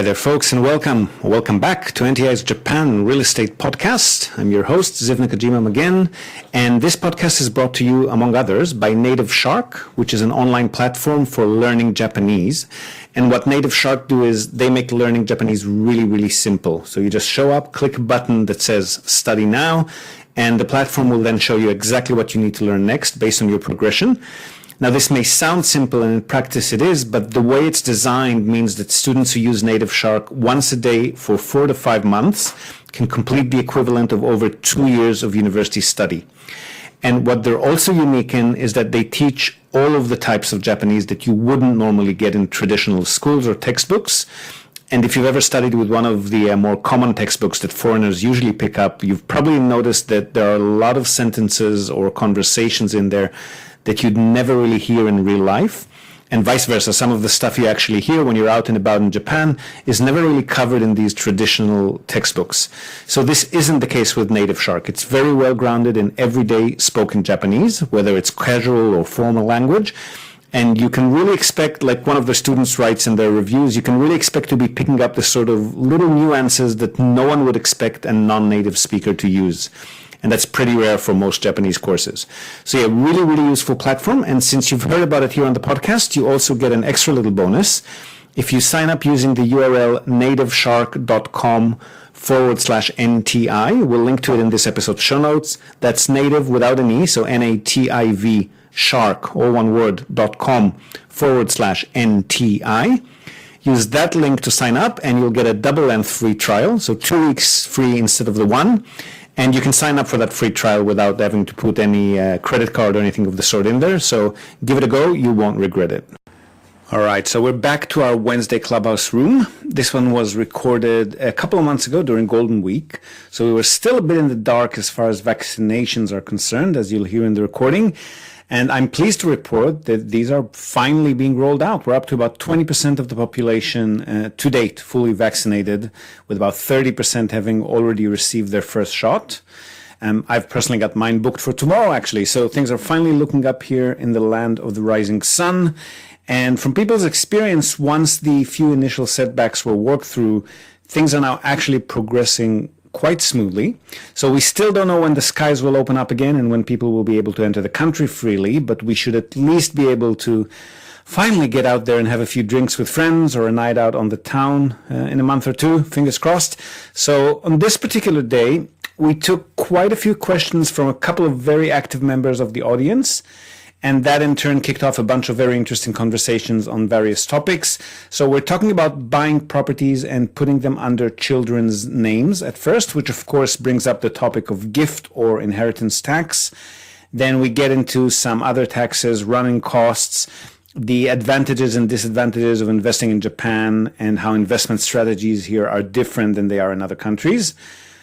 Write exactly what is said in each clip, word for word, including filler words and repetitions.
there, folks, and welcome. Welcome back to N T I's Japan Real Estate Podcast. I'm your host, Ziv Nakajima again, and this podcast is brought to you, among others, by Native Shark, which is an online platform for learning Japanese. And what Native Shark do is they make learning Japanese really, really simple. So you just show up, click a button that says Study Now, and the platform will then show you exactly what you need to learn next based on your progression. Now, this may sound simple, and in practice it is, but the way it's designed means that students who use Native Shark once a day for four to five months can complete the equivalent of over two years of university study. And what they're also unique in is that they teach all of the types of Japanese that you wouldn't normally get in traditional schools or textbooks. And if you've ever studied with one of the uh, more common textbooks that foreigners usually pick up, you've probably noticed that there are a lot of sentences or conversations in there that you'd never really hear in real life, and vice versa. Some of the stuff you actually hear when you're out and about in Japan is never really covered in these traditional textbooks. So this isn't the case with Native Shark. It's very well grounded in everyday spoken Japanese, whether it's casual or formal language. And you can really expect, like one of the students writes in their reviews, you can really expect to be picking up the sort of little nuances that no one would expect a non-native speaker to use. And that's pretty rare for most Japanese courses. So yeah, really, really useful platform. And since you've heard about it here on the podcast, you also get an extra little bonus. If you sign up using the U R L nativeshark.com forward slash NTI, we'll link to it in this episode's show notes. That's native without an E, so N A T I V, shark, all one word, dot com forward slash NTI. Use that link to sign up and you'll get a double length free trial. So two weeks free instead of the one. And you can sign up for that free trial without having to put any uh, credit card or anything of the sort in there. So give it a go. You won't regret it. All right. So we're back to our Wednesday Clubhouse room. This one was recorded a couple of months ago during Golden Week. So we were still a bit in the dark as far as vaccinations are concerned, as you'll hear in the recording. And I'm pleased to report that these are finally being rolled out. We're up to about twenty percent of the population uh, to date fully vaccinated, with about thirty percent having already received their first shot. Um, I've personally got mine booked for tomorrow, actually. So things are finally looking up here in the land of the rising sun. And from people's experience, once the few initial setbacks were worked through, things are now actually progressing quite smoothly. So we still don't know when the skies will open up again and when people will be able to enter the country freely, but we should at least be able to finally get out there and have a few drinks with friends or a night out on the town uh, in a month or two, fingers crossed. So on this particular day, we took quite a few questions from a couple of very active members of the audience. And that in turn kicked off a bunch of very interesting conversations on various topics. So we're talking about buying properties and putting them under children's names at first, which of course brings up the topic of gift or inheritance tax. Then we get into some other taxes, running costs, the advantages and disadvantages of investing in Japan, and how investment strategies here are different than they are in other countries.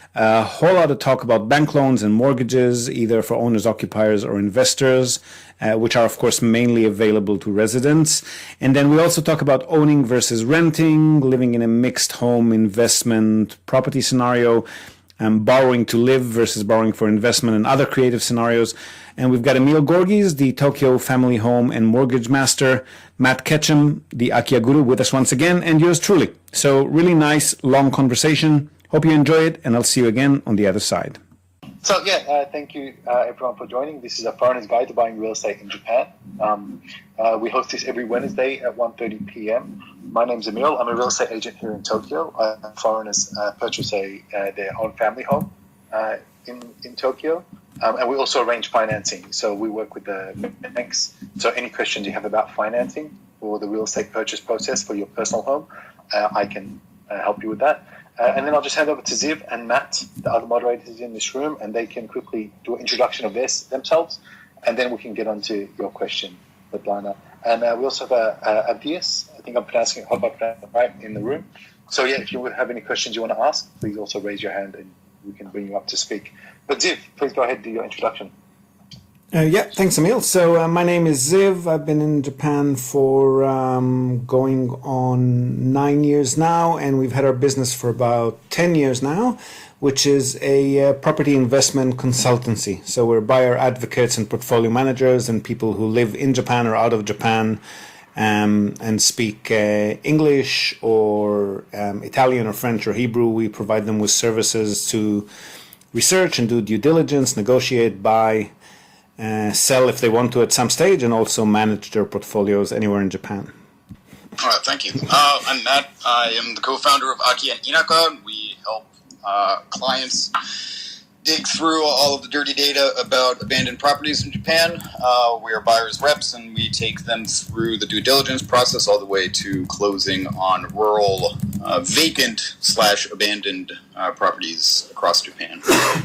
A whole lot of talk about bank loans and mortgages, either for owners, occupiers, or investors, uh, which are, of course, mainly available to residents. And then we also talk about owning versus renting, living in a mixed home investment property scenario, um, borrowing to live versus borrowing for investment, and other creative scenarios. And we've got Emil Gorgis, the Tokyo family home and mortgage master, Matt Ketchum, the Akiya Guru, with us once again, and yours truly. So really nice, long conversation. Hope you enjoy it, and I'll see you again on the other side. So yeah, uh, thank you uh, everyone for joining. This is a foreigner's guide to buying real estate in Japan. Um, uh, we host this every Wednesday at one thirty p.m. My name's Emil. I'm a real estate agent here in Tokyo. Uh, foreigners uh, purchase a, uh, their own family home uh, in, in Tokyo. Um, and we also arrange financing. So we work with the banks. So any questions you have about financing or the real estate purchase process for your personal home, uh, I can uh, help you with that. Uh, and then I'll just hand over to Ziv and Matt, the other moderators in this room, and they can quickly do an introduction of this themselves, and then we can get on to your question, Svetlana. And uh, we also have uh, uh, Abdias, I think I'm pronouncing it, hope I pronounced it right, in the room. So yeah, if you have any questions you want to ask, please also raise your hand and we can bring you up to speak. But Ziv, please go ahead and do your introduction. Uh, yeah, thanks, Emil. So uh, my name is Ziv. I've been in Japan for um, going on nine years now, and we've had our business for about ten years now, which is a uh, property investment consultancy. So we're buyer advocates and portfolio managers and people who live in Japan or out of Japan um, and speak uh, English or um, Italian or French or Hebrew, we provide them with services to research and do due diligence, negotiate, buy, uh, sell if they want to at some stage, and also manage their portfolios anywhere in Japan. All right, thank you. Uh, I'm Matt. I am the co-founder of Aki and Inaka. We help uh, clients dig through all of the dirty data about abandoned properties in Japan. Uh, we are buyers reps, and we take them through the due diligence process all the way to closing on rural, uh, vacant slash abandoned uh, properties across Japan.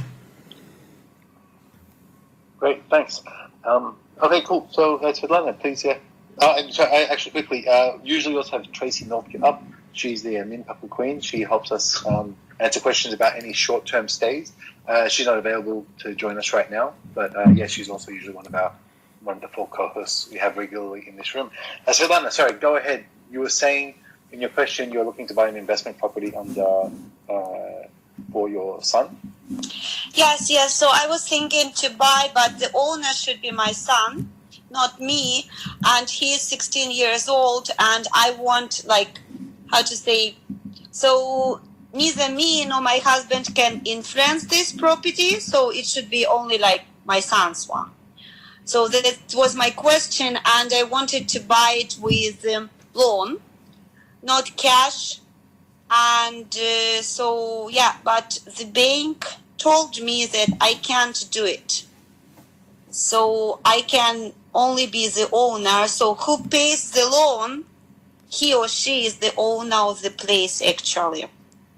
Great, thanks. Um, okay, cool. So that's uh, Svetlana, please, yeah. Uh, and so I actually quickly, uh, usually we also have Tracy Northcutt up. She's the uh, Minpaku Queen. She helps us um, answer questions about any short-term stays. Uh, she's not available to join us right now, but uh, yeah, she's also usually one of our one of the four co-hosts we have regularly in this room. Uh, Svetlana, sorry, go ahead. You were saying in your question you're looking to buy an investment property on the, uh, for your son. Yes, yes. So I was thinking to buy, but the owner should be my son, not me. And he's sixteen years old, and I want, like, how to say, so neither me nor my husband can influence this property, so it should be only like my son's one. So that was my question, and I wanted to buy it with um, loan, not cash. And uh, so, yeah, but the bank told me that I can't do it. So I can only be the owner. So who pays the loan? He or she is the owner of the place, actually.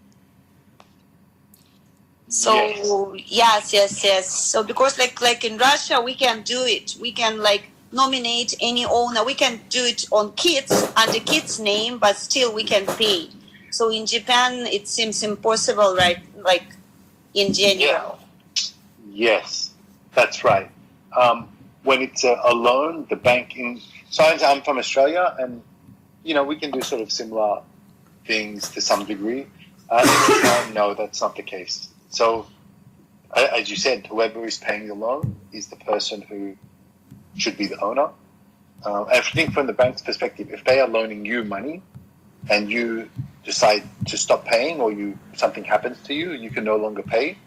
So yes. yes, yes, yes. So because like like in Russia, we can do it. We can like nominate any owner. We can do it on kids under kids' name, but still we can pay. So in Japan, it seems impossible, right? Like in general. Yeah. Yes, that's right. Um, when it's a, a loan, the bank in. So I'm from Australia, and you know we can do sort of similar things to some degree. Uh, in Japan, no, that's not the case. So, as you said, whoever is paying the loan is the person who should be the owner. Uh, and I think from the bank's perspective, if they are loaning you money and you decide to stop paying, or you something happens to you and you can no longer pay,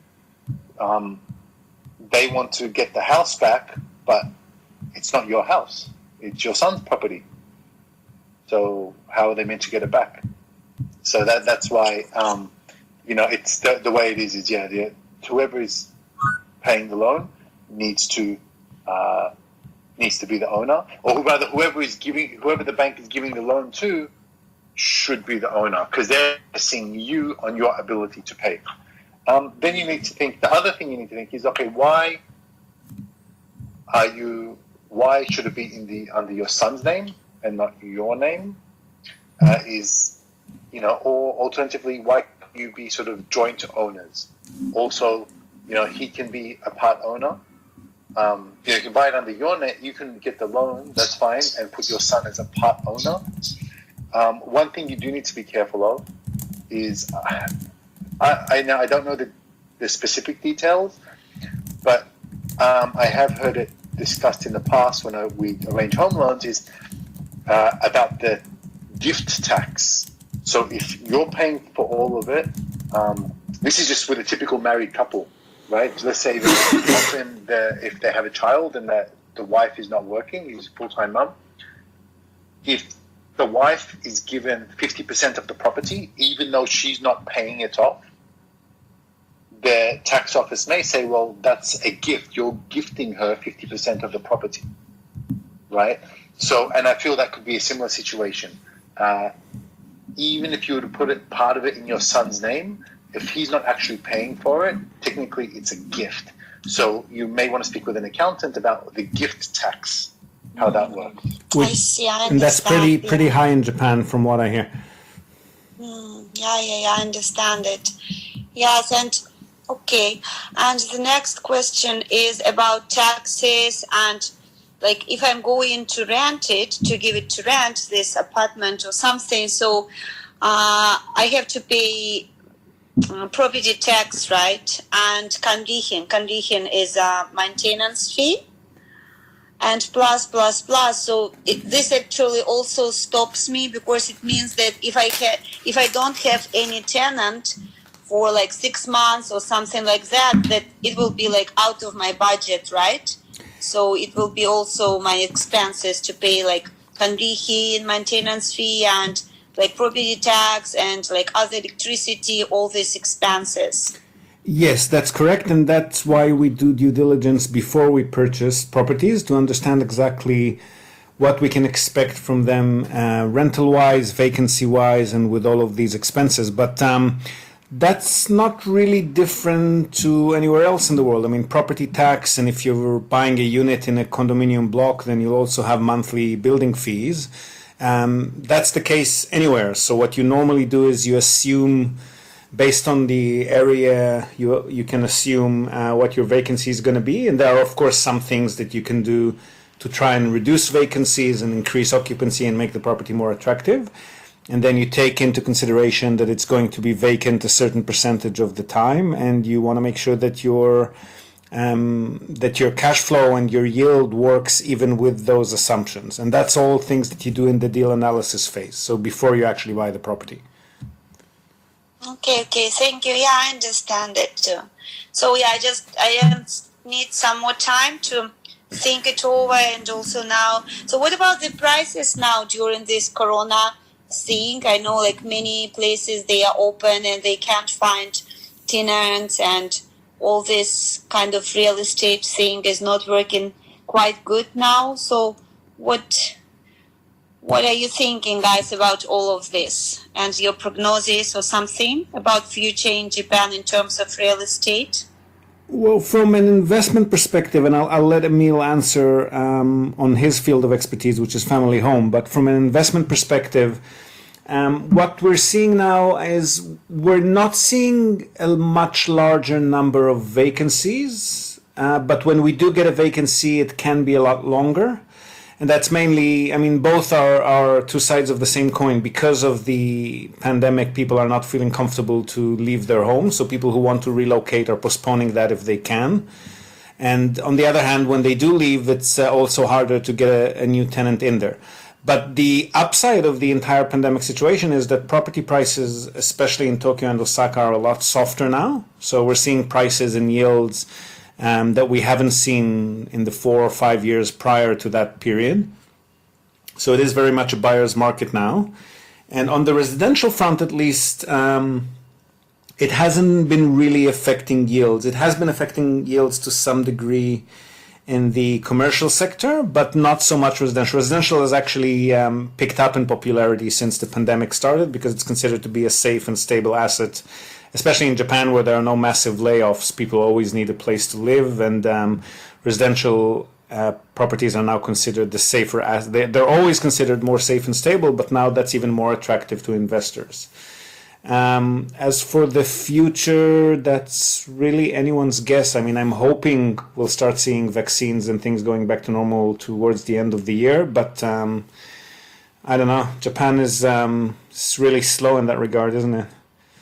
um, they want to get the house back, but it's not your house. It's your son's property. So how are they meant to get it back? So that that's why... Um, You know, it's the, the way it is. Is yeah, the, whoever is paying the loan needs to uh, needs to be the owner, or rather, whoever is giving, whoever the bank is giving the loan to, should be the owner, because they're assessing you on your ability to pay. Um, then you need to think. The other thing you need to think is, okay, why are you? Why should it be in the under your son's name and not your name? Uh, is you know, or alternatively, why you be sort of joint owners? Also, you know, he can be a part owner. Um, you know, you can buy it under your name. You can get the loan, that's fine, and put your son as a part owner. Um, one thing you do need to be careful of is, uh, I, I now I don't know the, the specific details, but um, I have heard it discussed in the past when I, we arrange home loans is uh, about the gift tax. So if you're paying for all of it, um, this is just with a typical married couple, right? So let's say that often the, if they have a child and that the wife is not working, he's a full-time mum, if the wife is given fifty percent of the property, even though she's not paying it off, the tax office may say, well, that's a gift. You're gifting her fifty percent of the property, right? So, and I feel that could be a similar situation. Uh, even if you were to put it part of it in your son's name, if he's not actually paying for it, technically it's a gift. So you may want to speak with an accountant about the gift tax, how that works. Which, I see, I and that's pretty yeah. pretty high in Japan, from what I hear. Mm, yeah, yeah, yeah, I understand it. Yes, and okay. And the next question is about taxes and, like, if I'm going to rent it, to give it to rent, this apartment or something, so uh, I have to pay uh, property tax, right? And Kanrihin. Kanrihin is a maintenance fee. and plus plus plus. So it, this actually also stops me, because it means that if I can, if I don't have any tenant for like six months or something like that, that it will be like out of my budget, right? So it will be also my expenses to pay, like Kanrihi, maintenance fee, and like property tax, and like other electricity, all these expenses. Yes, that's correct, and that's why we do due diligence before we purchase properties, to understand exactly what we can expect from them uh, rental-wise, vacancy-wise, and with all of these expenses. But um, that's not really different to anywhere else in the world. I mean, property tax, and if you're buying a unit in a condominium block, then you'll also have monthly building fees. Um, that's the case anywhere. So what you normally do is you assume, based on the area, you you can assume uh, what your vacancy is going to be. And there are, of course, some things that you can do to try and reduce vacancies and increase occupancy and make the property more attractive. And then you take into consideration that it's going to be vacant a certain percentage of the time, and you want to make sure that your um, that your cash flow and your yield works even with those assumptions. And that's all things that you do in the deal analysis phase, so before you actually buy the property. Okay, okay, thank you. Yeah, I understand it too. So yeah, I just I need some more time to think it over, and also now. So what about the prices now during this Corona thing? I know like many places they are open and they can't find tenants, and all this kind of real estate thing is not working quite good now. So what? What are you thinking, guys, about all of this, and your prognosis or something about future in Japan in terms of real estate? Well, from an investment perspective, and I'll, I'll let Emil answer um, on his field of expertise, which is family home, but from an investment perspective, um, what we're seeing now is we're not seeing a much larger number of vacancies, uh, but when we do get a vacancy, it can be a lot longer. And that's mainly, I mean, both are, are two sides of the same coin. Because of the pandemic, people are not feeling comfortable to leave their homes. So people who want to relocate are postponing that if they can. And on the other hand, when they do leave, it's uh, also harder to get a, a new tenant in there. But the upside of the entire pandemic situation is that property prices, especially in Tokyo and Osaka, are a lot softer now. So we're seeing prices and yields Um, that we haven't seen in the four or five years prior to that period. So it is very much a buyer's market now. And on the residential front, at least, um, it hasn't been really affecting yields. It has been affecting yields to some degree in the commercial sector, but not so much residential. Residential has actually um, picked up in popularity since the pandemic started, because it's considered to be a safe and stable asset. Especially in Japan, where there are no massive layoffs, people always need a place to live, and um, residential uh, properties are now considered the safer. As they, they're always considered more safe and stable, but now that's even more attractive to investors. Um, as for the future, that's really anyone's guess. I mean, I'm hoping we'll start seeing vaccines and things going back to normal towards the end of the year, but um, I don't know. Japan is um, it's really slow in that regard, isn't it?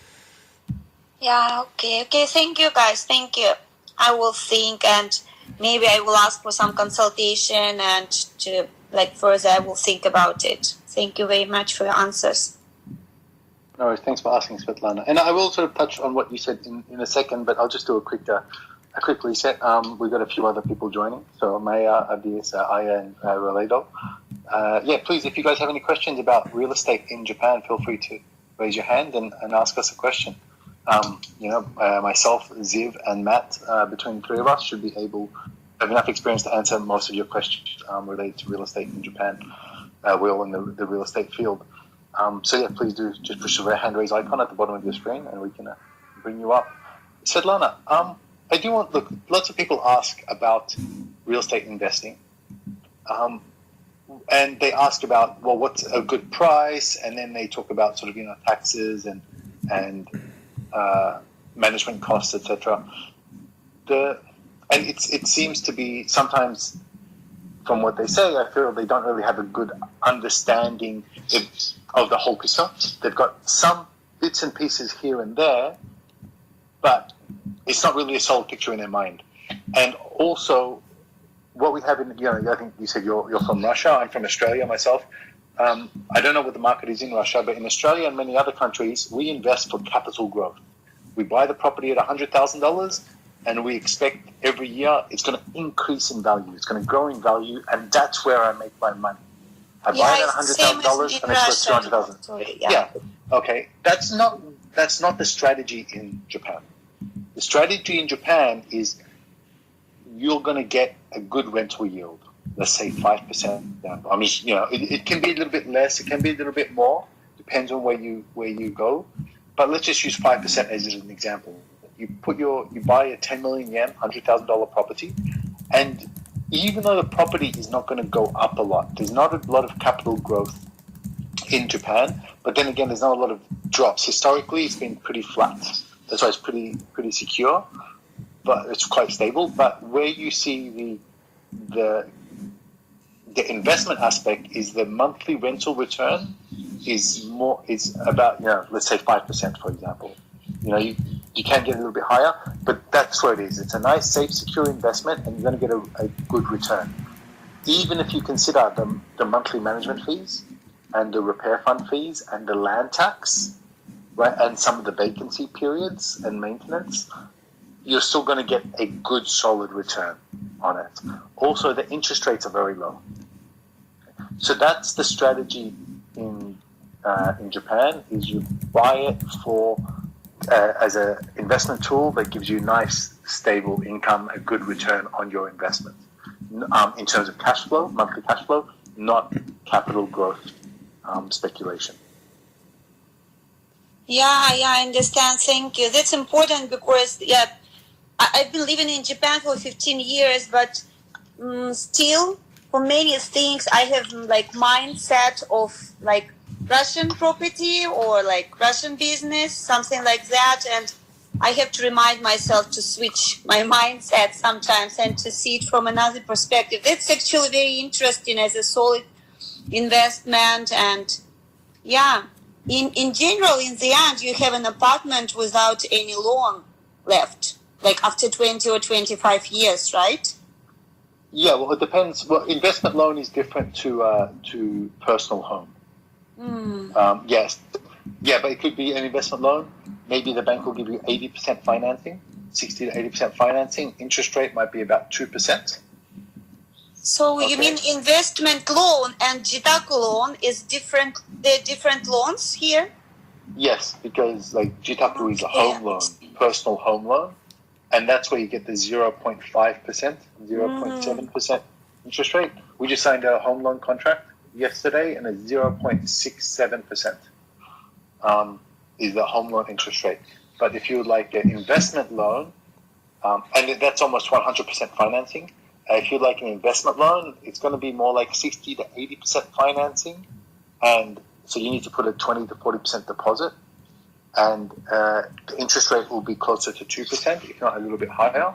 Yeah, okay, okay, thank you guys, thank you. I will think, and maybe I will ask for some consultation, and to like further I will think about it. Thank you very much for your answers. No worries, thanks for asking, Svetlana. And I will sort of touch on what you said in, in a second, but I'll just do a quick uh, a quick reset. Um, we've got a few other people joining, so Maya, Abdias, uh, Aya, and uh, Roledo. Uh, yeah, please, if you guys have any questions about real estate in Japan, feel free to raise your hand and, and ask us a question. Um, you know, uh, myself, Ziv, and Matt, uh, between the three of us, should be able have enough experience to answer most of your questions um, related to real estate in Japan. Uh, we're all in the, the real estate field. Um, so, yeah, please do just push the hand raise icon at the bottom of your screen, and we can uh, bring you up. Svetlana, um, I do want, look, lots of people ask about real estate investing. Um, and they ask about, well, what's a good price? And then they talk about sort of, you know, taxes and, and, Uh, management costs, et cetera. The and it's it seems to be sometimes, from what they say, I feel they don't really have a good understanding of, of the whole picture. They've got some bits and pieces here and there, but it's not really a solid picture in their mind. And also, what we have in, you know, I think you said you're, you're from Russia. I'm from Australia myself. Um, I don't know what the market is in Russia, but in Australia and many other countries, we invest for capital growth. We buy the property at one hundred thousand dollars and we expect every year it's going to increase in value. It's going to grow in value, and that's where I make my money. I Yeah, buy it at it's one hundred same thousand dollars as in and it's worth Russia. two hundred thousand dollars. Sorry, Yeah. yeah. Okay. That's not that's not the strategy in Japan. The strategy in Japan is you're going to get a good rental yield. Let's say five percent. I mean, you know, it, it can be a little bit less. It can be a little bit more. Depends on where you where you go. But let's just use five percent as an example. You put your you buy a ten million yen, one hundred thousand dollar property, and even though the property is not going to go up a lot, there's not a lot of capital growth in Japan. But then again, there's not a lot of drops. Historically, it's been pretty flat. That's why it's pretty pretty secure, but it's quite stable. But where you see the the the investment aspect is the monthly rental return is more is about, you know, let's say five percent, for example. You know, you, you can get a little bit higher, but that's where it is. It's a nice, safe, secure investment, and you're going to get a, a good return. Even if you consider the, the monthly management fees and the repair fund fees and the land tax, right, and some of the vacancy periods and maintenance, you're still going to get a good, solid return on it. Also, the interest rates are very low. So that's the strategy in uh, in Japan, is you buy it for uh, as an investment tool that gives you nice, stable income, a good return on your investment. Um, in terms of cash flow, monthly cash flow, not capital growth um, speculation. Yeah, yeah, I understand. Thank you. That's important because, yeah, I, I've been living in Japan for fifteen years, but um, still, for many things, I have like mindset of like Russian property or like Russian business, something like that, and I have to remind myself to switch my mindset sometimes and to see it from another perspective. That's actually very interesting as a solid investment. And yeah, in, in general, in the end, you have an apartment without any loan left, like after twenty or twenty-five years, right? Yeah, well, it depends. Well, investment loan is different to uh, to personal home. Mm. Um, yes. Yeah, but it could be an investment loan. Maybe the bank will give you eighty percent financing, sixty to eighty percent financing. Interest rate might be about two percent. So Okay. you mean investment loan and Jitaku loan is different? They're different loans here? Yes, because like Jitaku is a Okay. home loan, personal home loan, and that's where you get the zero point five percent, zero point seven percent interest rate. We just signed a home loan contract yesterday, and a zero point six seven percent um, is the home loan interest rate. But if you would like an investment loan, um, and that's almost one hundred percent financing. Uh, if you'd like an investment loan, it's going to be more like sixty to eighty percent financing, and so you need to put a twenty to forty percent deposit, and uh, the interest rate will be closer to two percent, if not a little bit higher.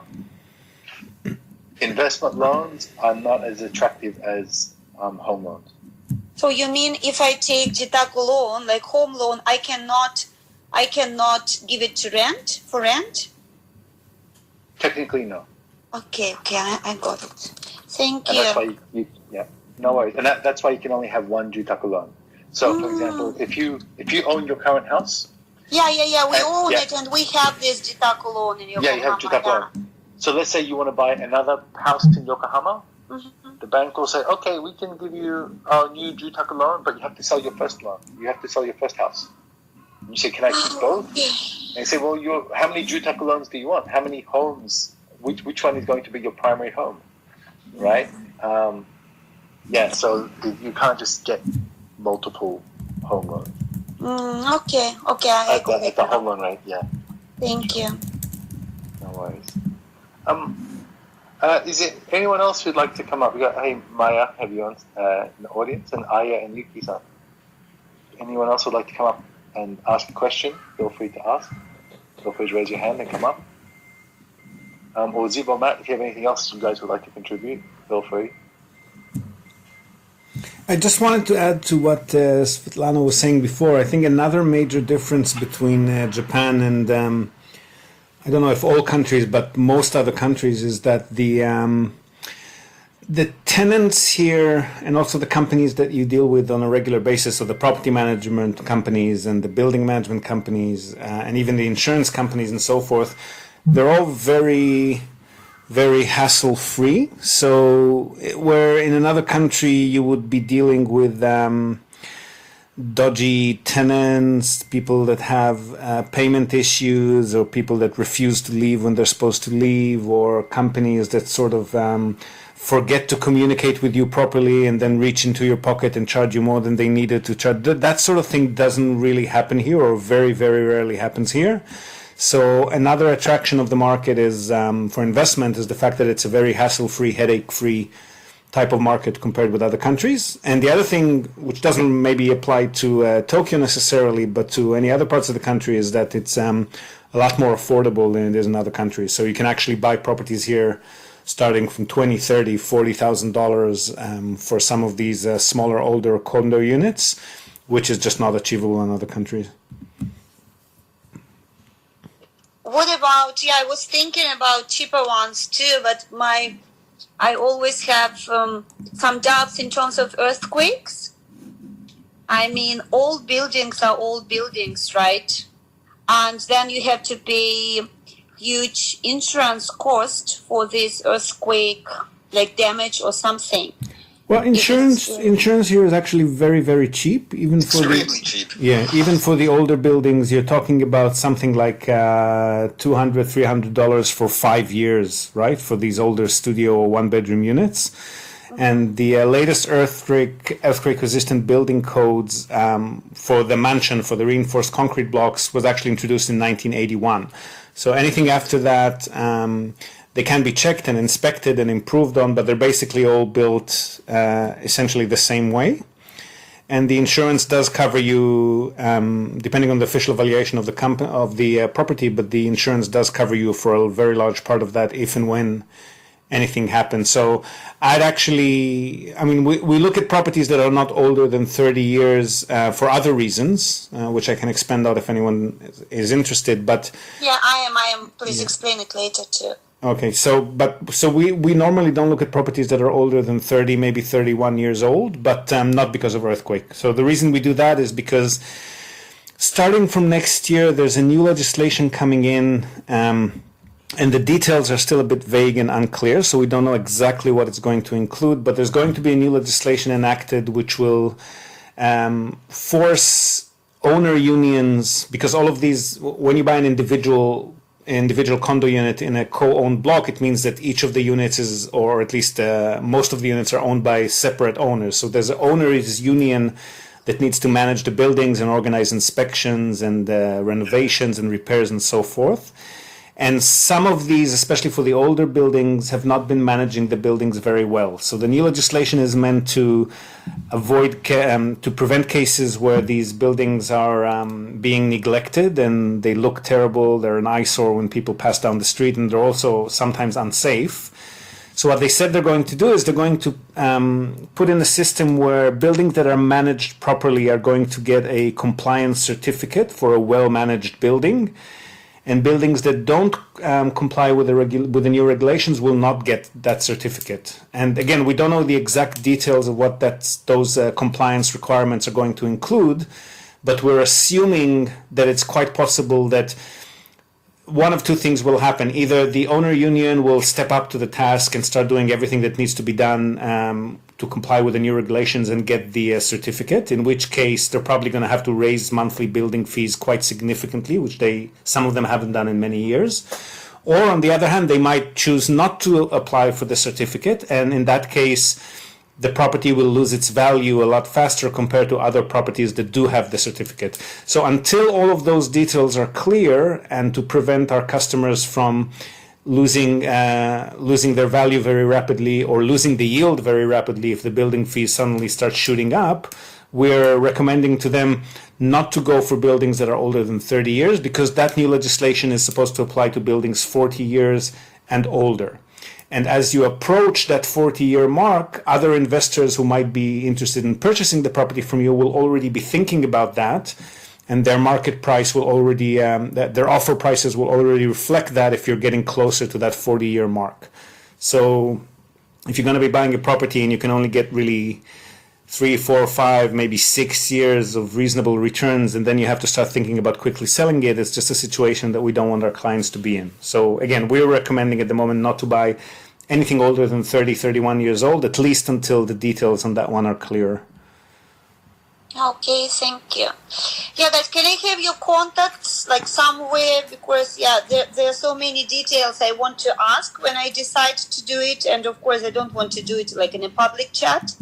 Investment loans are not as attractive as um, home loans. So you mean if I take Jitaku loan, like home loan, I cannot, I cannot give it to rent for rent? Technically, no. Okay, okay, I, I got it. Thank And you. that's why you, you yeah, no worries. And that, that's why you can only have one Jutaku loan. So, for example, if you if you own your current house, Yeah, yeah, yeah. We Uh, own yeah. it, and we have this Jitaku loan in Yokohama. yeah, you have Jutaku loan. So let's say you want to buy another house in Yokohama. Mhm. The bank will say, okay, we can give you a new Jutaku loan, but you have to sell your first loan. You have to sell your first house. You say, can I keep both? Okay. And you say, well, you're, how many Jutaku loans do you want? How many homes? Which which one is going to be your primary home? Right? Um, yeah, so you can't just get multiple home loans Mm, okay, okay, I at got the, it. at the home loan rate. Yeah, Thank you. no worries. Um, uh, is it anyone else who'd like to come up? We got, hey, Maya, have you on uh, in the audience, and Aya and Yuki-san. Anyone else would like to come up and ask a question? Feel free to ask. Feel free to raise your hand and come up. Um, or Zib or Matt, if you have anything else you guys would like to contribute, feel free. I just wanted to add to what uh, Svetlana was saying before. I think another major difference between uh, Japan and um, I don't know if all countries, but most other countries, is that the um, the tenants here and also the companies that you deal with on a regular basis, so the property management companies and the building management companies uh, and even the insurance companies and so forth, they're all very, very hassle-free. So where in another country you would be dealing with um, dodgy tenants, people that have uh, payment issues, or people that refuse to leave when they're supposed to leave, or companies that sort of um, forget to communicate with you properly and then reach into your pocket and charge you more than they needed to charge. That sort of thing doesn't really happen here, or very, very rarely happens here. So another attraction of the market is um, for investment is the fact that it's a very hassle-free, headache-free type of market compared with other countries. And the other thing, which doesn't maybe apply to uh, Tokyo necessarily, but to any other parts of the country, is that it's um, a lot more affordable than it is in other countries. So you can actually buy properties here starting from twenty, thirty, forty thousand dollars um, for some of these uh, smaller, older condo units, which is just not achievable in other countries. What about, yeah, I was thinking about cheaper ones too, but my, I always have um, some doubts in terms of earthquakes. I mean, old buildings are old buildings, right? And then you have to pay huge insurance cost for this earthquake, like damage or something. Well, insurance insurance here is actually very, very cheap, even for Extremely the cheap. yeah, even for the older buildings. You're talking about something like uh, two hundred, three hundred dollars for five years, right? For these older studio or one bedroom units. And the uh, latest earthquake earthquake resistant building codes um, for the mansion, for the reinforced concrete blocks, was actually introduced in nineteen eighty-one. So anything after that, um, they can be checked and inspected and improved on, but they're basically all built uh, essentially the same way. And the insurance does cover you, um, depending on the official valuation of the company of the uh, property, but the insurance does cover you for a very large part of that if and when anything happens. So I'd actually, I mean, we, we look at properties that are not older than thirty years uh, for other reasons, uh, which I can expand out if anyone is, is interested. But Yeah, I am, I am. Please explain it later too. okay, so but so we, we normally don't look at properties that are older than thirty, maybe thirty-one years old, but um, not because of earthquake. So the reason we do that is because starting from next year, there's a new legislation coming in, um, and the details are still a bit vague and unclear, so we don't know exactly what it's going to include, but there's going to be a new legislation enacted which will um, force owner unions, because all of these, when you buy an individual individual condo unit in a co-owned block, it means that each of the units is, or at least uh, most of the units are owned by separate owners. So there's an owners union that needs to manage the buildings and organize inspections and uh, renovations and repairs and so forth. And some of these, especially for the older buildings, have not been managing the buildings very well. So the new legislation is meant to avoid, ca- um, to prevent cases where these buildings are um, being neglected and they look terrible. They're an eyesore when people pass down the street, and they're also sometimes unsafe. So what they said they're going to do is they're going to um, put in a system where buildings that are managed properly are going to get a compliance certificate for a well-managed building. And buildings that don't um, comply with the, regu- with the new regulations will not get that certificate. And again, we don't know the exact details of what that's, those uh, compliance requirements are going to include, but we're assuming that it's quite possible that one of two things will happen. Either the owner union will step up to the task and start doing everything that needs to be done um, to comply with the new regulations and get the uh, certificate, in which case they're probably going to have to raise monthly building fees quite significantly, which they some of them haven't done in many years. Or on the other hand, they might choose not to apply for the certificate, and in that case, the property will lose its value a lot faster compared to other properties that do have the certificate. So until all of those details are clear, and to prevent our customers from losing uh, losing their value very rapidly or losing the yield very rapidly if the building fees suddenly start shooting up, we're recommending to them not to go for buildings that are older than thirty years, because that new legislation is supposed to apply to buildings forty years and older. And as you approach that forty-year mark, other investors who might be interested in purchasing the property from you will already be thinking about that, and their market price will already, um, their offer prices will already reflect that if you're getting closer to that forty-year mark. So if you're going to be buying a property and you can only get really three, four, five, maybe six years of reasonable returns, and then you have to start thinking about quickly selling it, it's just a situation that we don't want our clients to be in. So again, we're recommending at the moment not to buy anything older than thirty, thirty-one years old, at least until the details on that one are clear. Okay, thank you. Yeah, guys, can I have your contacts like somewhere? Because yeah, there, there are so many details I want to ask when I decide to do it, and of course I don't want to do it like in a public chat.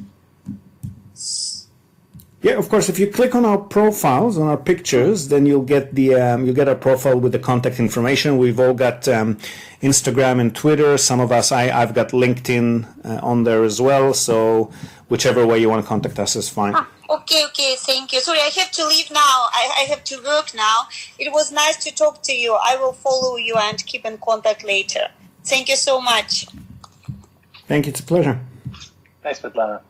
Yeah, of course. If you click on our profiles, on our pictures, then you'll get the um, you'll get our profile with the contact information. We've all got um, Instagram and Twitter. Some of us, I, I've got LinkedIn uh, on there as well. So whichever way you want to contact us is fine. Ah, okay, okay, thank you. Sorry, I have to leave now. I, I have to work now. It was nice to talk to you. I will follow you and keep in contact later. Thank you so much. Thank you. It's a pleasure. Thanks, Svetlana.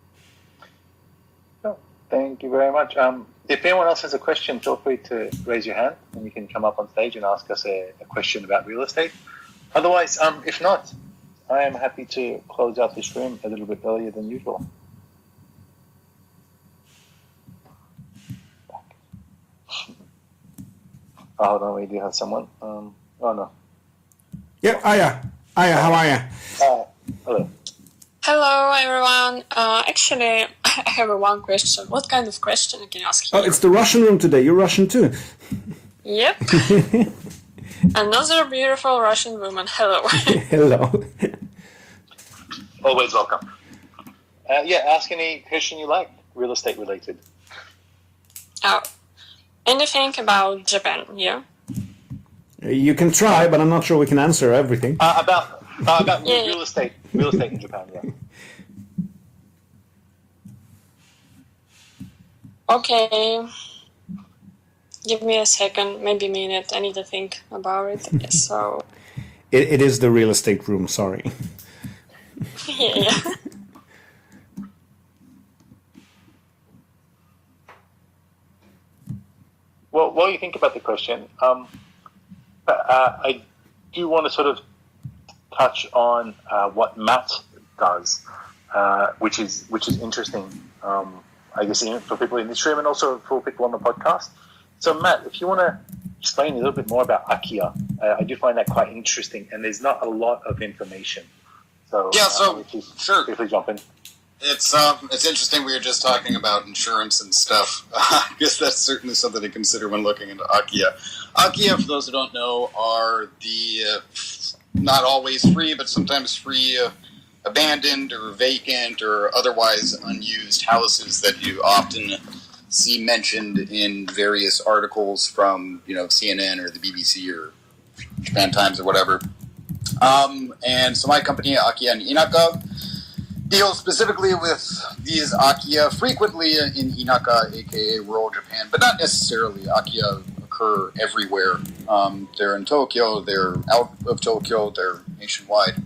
Thank you very much. Um, if anyone else has a question, feel free to raise your hand and you can come up on stage and ask us a, a question about real estate. Otherwise, um, if not, I am happy to close out this room a little bit earlier than usual. Oh, hold on, we do have someone. Um, oh, no. Yeah, Aya. Aya, how are you? Uh, hello. Hello, everyone. Uh, actually, I have a one question. What kind of question can you ask here? Oh, it's the Russian room today. You're Russian too. Yep. Another beautiful Russian woman. Hello. Hello. Always welcome. Uh, yeah, ask any question you like, real estate related. Oh, anything about Japan, yeah? You can try, but I'm not sure we can answer everything. Uh, about uh, about Yeah, real yeah. estate, real estate in Japan. Yeah. Okay. Give me a second, maybe a minute. I need to think about it. Yes, so, It, it is the real estate room, sorry. yeah, yeah. Well, while you think about the question, um, uh, I do want to sort of touch on uh, what Matt does, uh, which is which is interesting. Um, I guess even for people in this room and also for people on the podcast. So, Matt, if you want to explain a little bit more about Akia, uh, I do find that quite interesting, and there's not a lot of information. So, Yeah, so, uh, if you sure. briefly jump in. It's um, it's interesting. We were just talking about insurance and stuff. I guess that's certainly something to consider when looking into Akia. Akia, for those who don't know, are the uh, not always free, but sometimes free, uh, abandoned or vacant or otherwise unused houses that you often see mentioned in various articles from, you know, C N N or the B B C or Japan Times or whatever. Um, and so my company, Akia and Inaka, deals specifically with these Akia frequently in Inaka, aka rural Japan, but not necessarily. Akia occur everywhere. Um, they're in Tokyo, they're out of Tokyo, they're nationwide.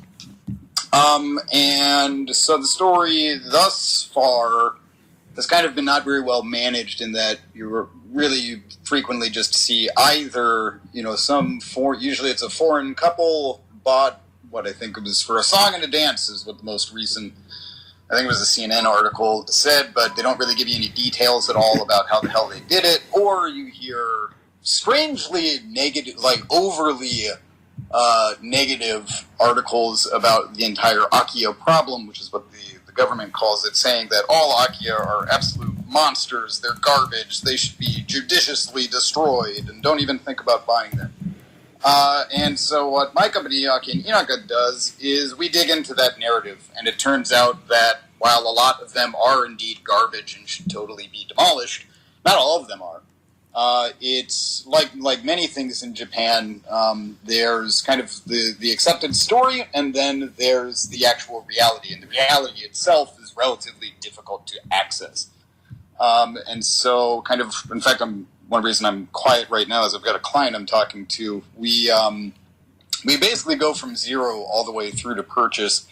Um, and so the story thus far has kind of been not very well managed in that you really frequently just see either, you know, some for usually it's a foreign couple bought what I think it was for a song and a dance is what the most recent, I think it was a C N N article said, but they don't really give you any details at all about how the hell they did it, or you hear strangely negative, like overly uh, negative articles about the entire Akia problem, which is what the, the government calls it, saying that all Akia are absolute monsters, they're garbage, they should be judiciously destroyed, and don't even think about buying them. Uh, and so what my company, Akia and Inaka, does is we dig into that narrative, and it turns out that while a lot of them are indeed garbage and should totally be demolished, not all of them are. Uh, it's like like many things in Japan, um, there's kind of the, the accepted story, and then there's the actual reality, and the reality itself is relatively difficult to access. Um, and so kind of, in fact, I'm one reason I'm quiet right now is I've got a client I'm talking to. We um, we basically go from zero all the way through to purchase,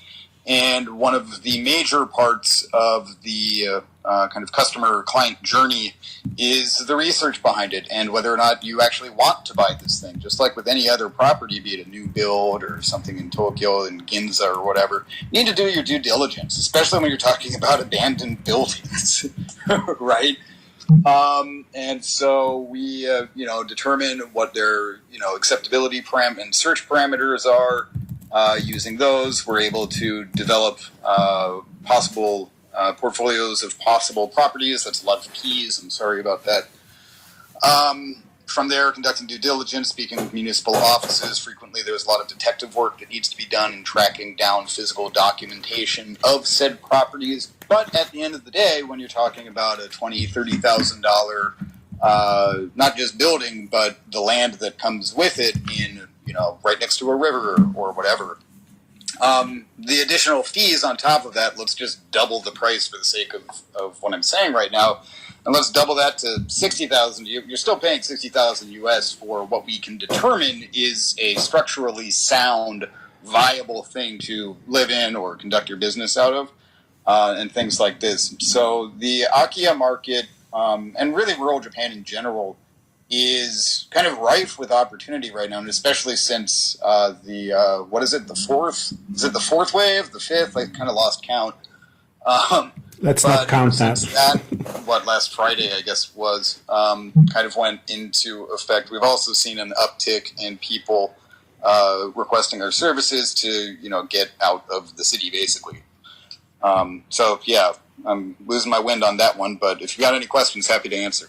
And one of the major parts of the uh, uh, kind of customer client journey is the research behind it and whether or not you actually want to buy this thing. Just like with any other property, be it a new build or something in Tokyo, in Ginza or whatever, you need to do your due diligence, especially when you're talking about abandoned buildings, right? Um, and so we, uh, you know, determine what their, you know, acceptability param- and search parameters are. Uh, using those, we're able to develop uh, possible uh, portfolios of possible properties. That's a lot of keys. I'm sorry about that. Um, from there, conducting due diligence, speaking with municipal offices. Frequently, there's a lot of detective work that needs to be done in tracking down physical documentation of said properties. But at the end of the day, when you're talking about a twenty thousand dollars, thirty thousand dollars, uh, not just building, but the land that comes with it in, you know, right next to a river or whatever. Um, the additional fees on top of that, let's just double the price for the sake of, of what I'm saying right now. And let's double that to sixty thousand. You're still paying sixty thousand U S for what we can determine is a structurally sound, viable thing to live in or conduct your business out of, uh, and things like this. So the Akiya market, um, and really rural Japan in general, is kind of rife with opportunity right now, and especially since uh, the, uh, what is it, the fourth? Is it the fourth wave, the fifth? I kind of lost count. Um, Let's but not count that. that. What, last Friday, I guess, was, um, kind of went into effect. We've also seen an uptick in people uh, requesting our services to, you know, get out of the city, basically. Um, so, yeah, I'm losing my wind on that one, but if you got any questions, happy to answer.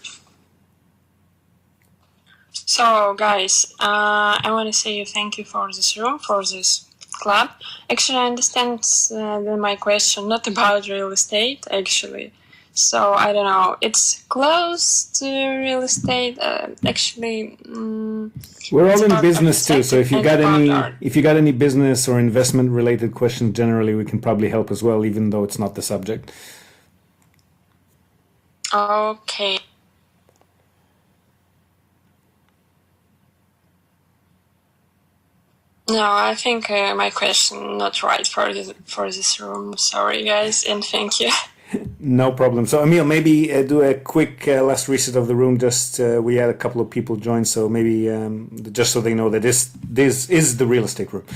So, guys, uh, I want to say thank you for this room, for this club. Actually, I understand uh, my question not about real estate, actually. So, I don't know. It's close to real estate. Uh, actually, um, we're all in business too. So, if you got any, art. if you got any business or investment related questions, generally, we can probably help as well, even though it's not the subject. Okay. No, I think uh, my question not right for this, for this room. Sorry, guys, and thank you. No problem. So, Emil, maybe uh, do a quick uh, last reset of the room. Just uh, we had a couple of people join, so maybe um, just so they know that this this is the real estate room.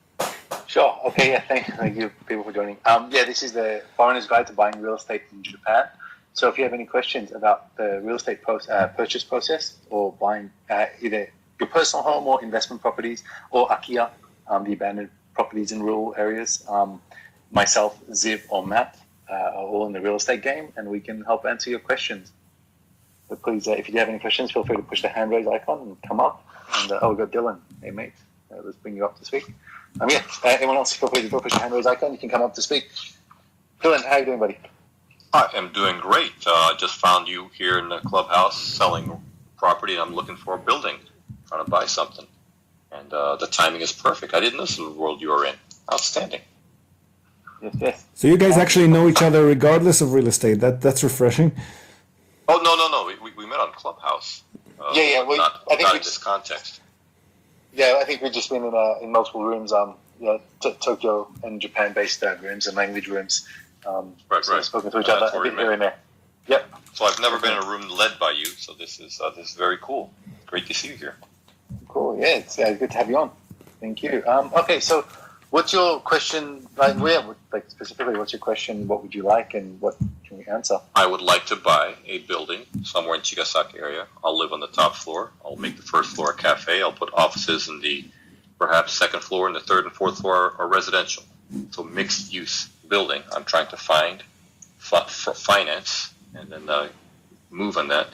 Sure. Okay. Yeah. Thank, thank you, people, for joining. Um, yeah, this is the Foreigner's Guide to Buying Real Estate in Japan. So, if you have any questions about the real estate post, uh, purchase process or buying uh, either your personal home or investment properties, or Akiya, um, the abandoned properties in rural areas, um, myself, Ziv, or Matt uh, are all in the real estate game, and we can help answer your questions. But please, uh, if you have any questions, feel free to push the hand raise icon and come up. And uh, oh, we've got Dylan. Hey, mate. Uh, let's bring you up to speak. Um, yeah, uh, anyone else, feel free to push the hand raise icon. You can come up to speak. Dylan, how are you doing, buddy? I am doing great. I uh, just found you here in the clubhouse selling property, and I'm looking for a building. Trying to buy something, and uh, the timing is perfect. I didn't know this was the world you were in. Outstanding. Yes, yes. So you guys actually know each other regardless of real estate. That that's refreshing. Oh no no no! We we, we met on Clubhouse. Uh, Yeah, yeah, we- not, I think not we in this just- context. Yeah, I think we've just been in uh, in multiple rooms, um, yeah, t- Tokyo and Japan-based uh, rooms and language rooms. Um, Right, so right. we've spoken to each Uh, other that's a where we bit here met. and there. Yep. So I've never been in a room led by you. So this is uh, this is very cool. Great to see you here. Cool. Yeah, it's uh, good to have you on. Thank you. Um, okay, so what's your question? Like, where, like specifically, what's your question? What would you like, and what can we answer? I would like to buy a building somewhere in Chigasaki area. I'll live on the top floor. I'll make the first floor a cafe. I'll put offices in the perhaps second floor, and the third and fourth floor are residential. So mixed use building. I'm trying to find f- f- finance and then uh, move on that.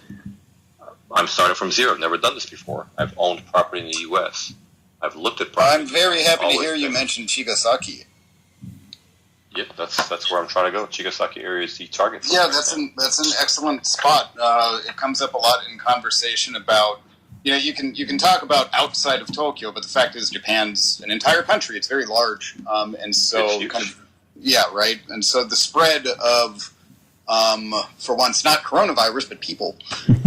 I'm starting from zero. I've never done this before. I've owned property in the U S. I've looked at property. I'm very happy to Always hear you been- mention Chigasaki. Yep, that's that's where I'm trying to go. Chigasaki area is the target. for Yeah, me. that's an that's an excellent spot. Uh, it comes up a lot in conversation about, you know, you can you can talk about outside of Tokyo, but the fact is Japan's an entire country. It's very large, um, and so It's huge. kind of yeah, right. And so the spread of, um, for once, not coronavirus, but people.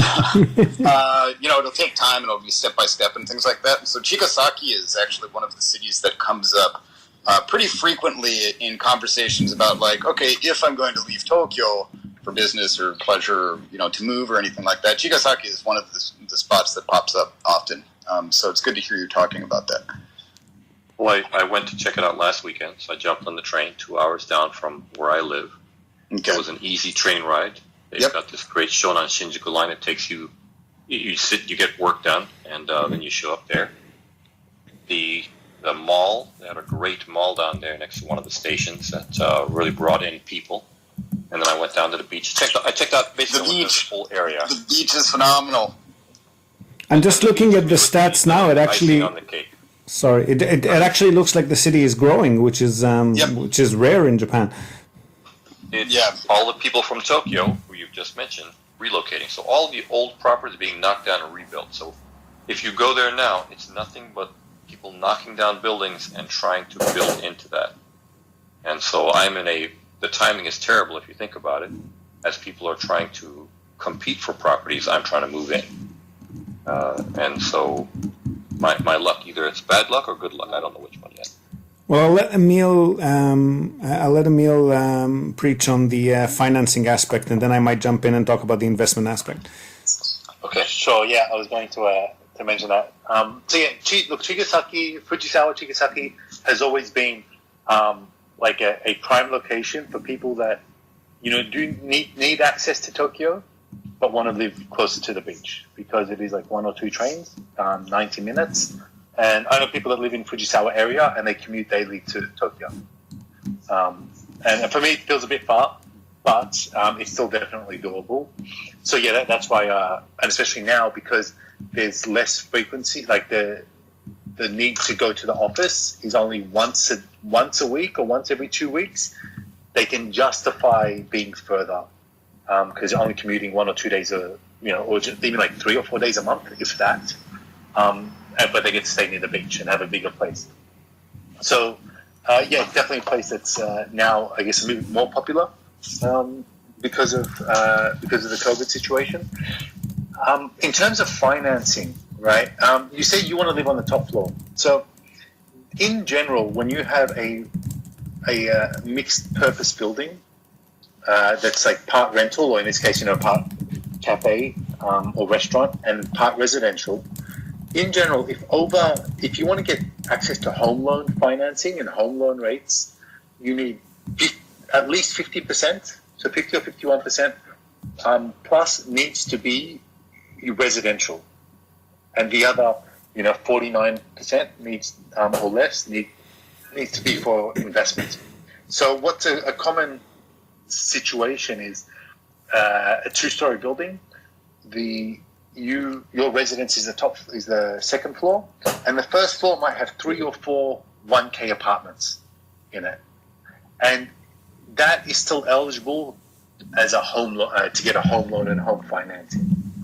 uh, you know, it'll take time and it'll be step by step and things like that. And so Chigasaki is actually one of the cities that comes up uh, pretty frequently in conversations about like, okay, if I'm going to leave Tokyo for business or pleasure, you know, to move or anything like that, Chigasaki is one of the, the spots that pops up often. Um, so it's good to hear you talking about that. Well, I, I went to check it out last weekend, so I jumped on the train two hours down from where I live. Okay. It was an easy train ride. They've Yep. got this great Shonan Shinjuku line. It takes you, you, you sit, you get work done, and uh, then you show up there. The the mall, they had a great mall down there next to one of the stations that uh, really brought in people. And then I went down to the beach. Checked out, I checked out basically The the beach. whole area. The beach is phenomenal. I'm just looking at the stats now. It actually, Icing on the cake. sorry, it, it, it actually looks like the city is growing, which is um, Yep. which is rare in Japan. It's Yeah. all the people from Tokyo, who you've just mentioned, relocating. So all the old properties are being knocked down and rebuilt. So if you go there now, it's nothing but people knocking down buildings and trying to build into that. And so I'm in a, the timing is terrible if you think about it. As people are trying to compete for properties, I'm trying to move in. Uh, and so my, my luck, either it's bad luck or good luck. I don't know which one yet. Well, I'll let Emil. Um, I'll let Emil um, preach on the uh, financing aspect, and then I might jump in and talk about the investment aspect. Okay. Sure, yeah, I was going to uh, to mention that. Um, so yeah, Chi, look, Chigasaki, Fujisawa Chigasaki has always been um, like a, a prime location for people that, you know, do need need access to Tokyo, but want to live closer to the beach because it is like one or two trains, um, ninety minutes. And I know people that live in Fujisawa area and they commute daily to Tokyo. Um, and for me, it feels a bit far, but um, it's still definitely doable. So yeah, that, that's why, uh, and especially now because there's less frequency, like the the need to go to the office is only once a, once a week or once every two weeks. They can justify being further because you're only commuting one or two days a, you know, or just even like three or four days a month, if that. Um, but they get to stay near the beach and have a bigger place. So, uh, yeah, it's definitely a place that's uh, now, I guess, a little bit more popular um, because of uh, because of the COVID situation. Um, in terms of financing, right? Um, you say you want to live on the top floor. So, in general, when you have a a uh, mixed purpose building uh, that's like part rental, or in this case, you know, part cafe um, or restaurant, and part residential. In general, if over, if you want to get access to home loan financing and home loan rates, you need at least fifty percent, so fifty or fifty-one percent, um, plus needs to be residential. And the other, you know, forty-nine percent needs, um, or less, need, needs to be for investment. So what's a, a common situation is uh, a two-story building, the You, your residence is the top, is the second floor, and the first floor might have three or four one K apartments in it, and that is still eligible as a home loan uh, to get a home loan and home financing.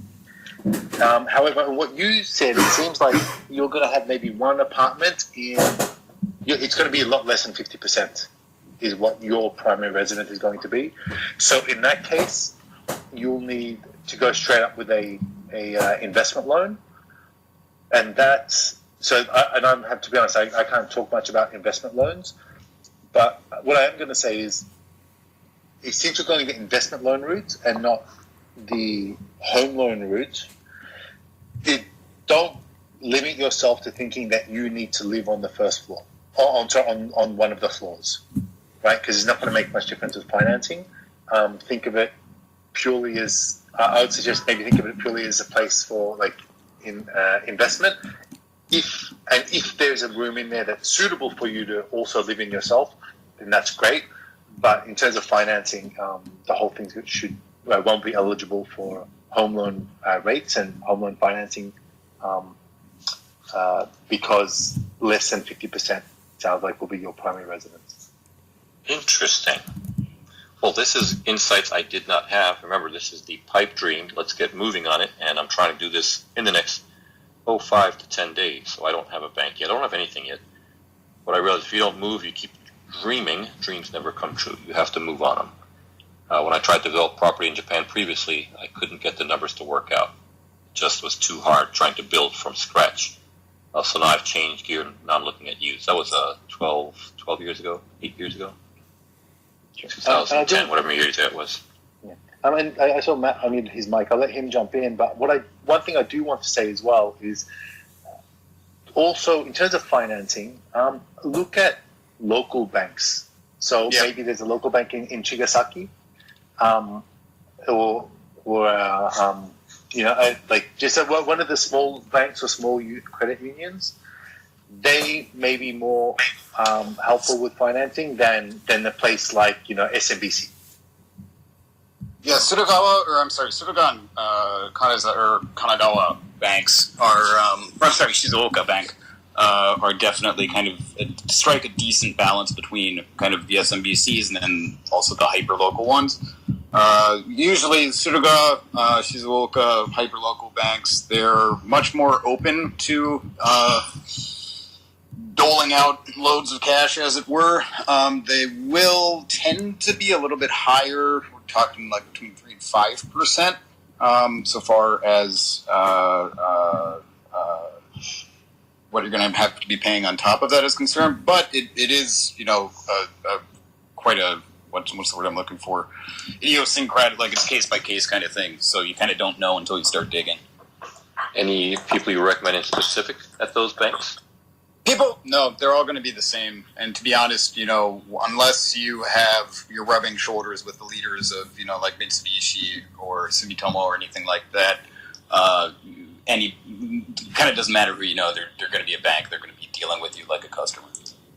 Um, however, what you said, it seems like you're going to have maybe one apartment in. It's going to be a lot less than fifty percent, is what your primary residence is going to be. So in that case, you'll need to go straight up with a a uh, investment loan, and that's so. I, and I have to be honest, I, I can't talk much about investment loans, but what I am going to say is, since you're going the investment loan route and not the home loan route, it, don't limit yourself to thinking that you need to live on the first floor or on on, on one of the floors, right? Because it's not going to make much difference with financing. Um, think of it purely as Uh, I would suggest maybe think of it purely as a place for like in uh, investment. If and if there's a room in there that's suitable for you to also live in yourself, then that's great. But in terms of financing, um, the whole thing should uh, won't be eligible for home loan uh, rates and home loan financing um, uh, because less than fifty percent sounds like will be your primary residence. Interesting. Well, this is insights I did not have. Remember, this is the pipe dream. Let's get moving on it. And I'm trying to do this in the next, oh, five to ten days. So I don't have a bank yet. I don't have anything yet. But I realize if you don't move, you keep dreaming. Dreams never come true. You have to move on them. Uh, when I tried to develop property in Japan previously, I couldn't get the numbers to work out. It just was too hard trying to build from scratch. Uh, so now I've changed gear. Now I'm looking at used. That was uh, twelve, twelve years ago, eight years ago, twenty ten, uh, whatever year that was. Yeah. I mean, I, I saw Matt. I mean, his mic. I'll let him jump in. But what I one thing I do want to say as well is also in terms of financing, um, look at local banks. So yeah. maybe there's a local bank in, in Chigasaki, um, or or uh, um, you know, I, like just a, one of the small banks or small credit unions. They may be more um, helpful with financing than than a place like you know S M B C. Yeah, Sudogawa, or I'm sorry, Sudogan, uh, Kanaza, or Kanagawa banks are, um, or I'm sorry, Shizuoka Bank, uh, are definitely kind of uh, strike a decent balance between kind of the S M B Cs and then also the hyper-local ones. Uh, usually, Sudogawa, uh, Shizuoka, hyper-local banks, they're much more open to uh, doling out loads of cash, as it were. Um, they will tend to be a little bit higher. Talking like between three and five percent, um, so far as uh, uh, uh, what you're going to have to be paying on top of that is concerned. But it, it is, you know, a, a, quite a what's what's the word I'm looking for? Idiosyncratic, like it's case by case kind of thing. So you kind of don't know until you start digging. Any people you recommend in specific at those banks? People, no, they're all going to be the same. And to be honest, you know, unless you have, you're rubbing shoulders with the leaders of, you know, like Mitsubishi or Sumitomo or anything like that, uh, any, kind of doesn't matter who you know, they're, they're going to be a bank, they're going to be dealing with you like a customer.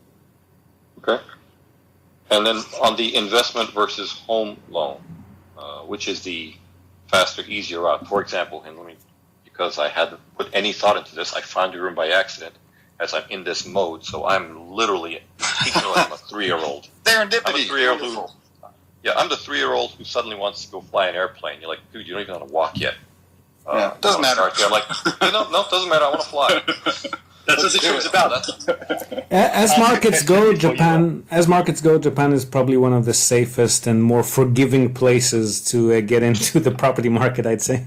Okay. And then on the investment versus home loan, uh, which is the faster, easier route? For example, and let me, because I hadn't put any thought into this, I found your room by accident. As I'm in this mode, so I'm literally thinking like I'm a three-year-old. Serendipity. I'm a three-year-old who, yeah, I'm the three-year-old who suddenly wants to go fly an airplane. You're like, dude, you don't even know how to walk yet. Uh, yeah, doesn't matter. I'm like, no, no, doesn't matter. I want to fly. That's what the show's about. As markets go, Japan. As markets go, Japan is probably one of the safest and more forgiving places to uh, get into the property market, I'd say.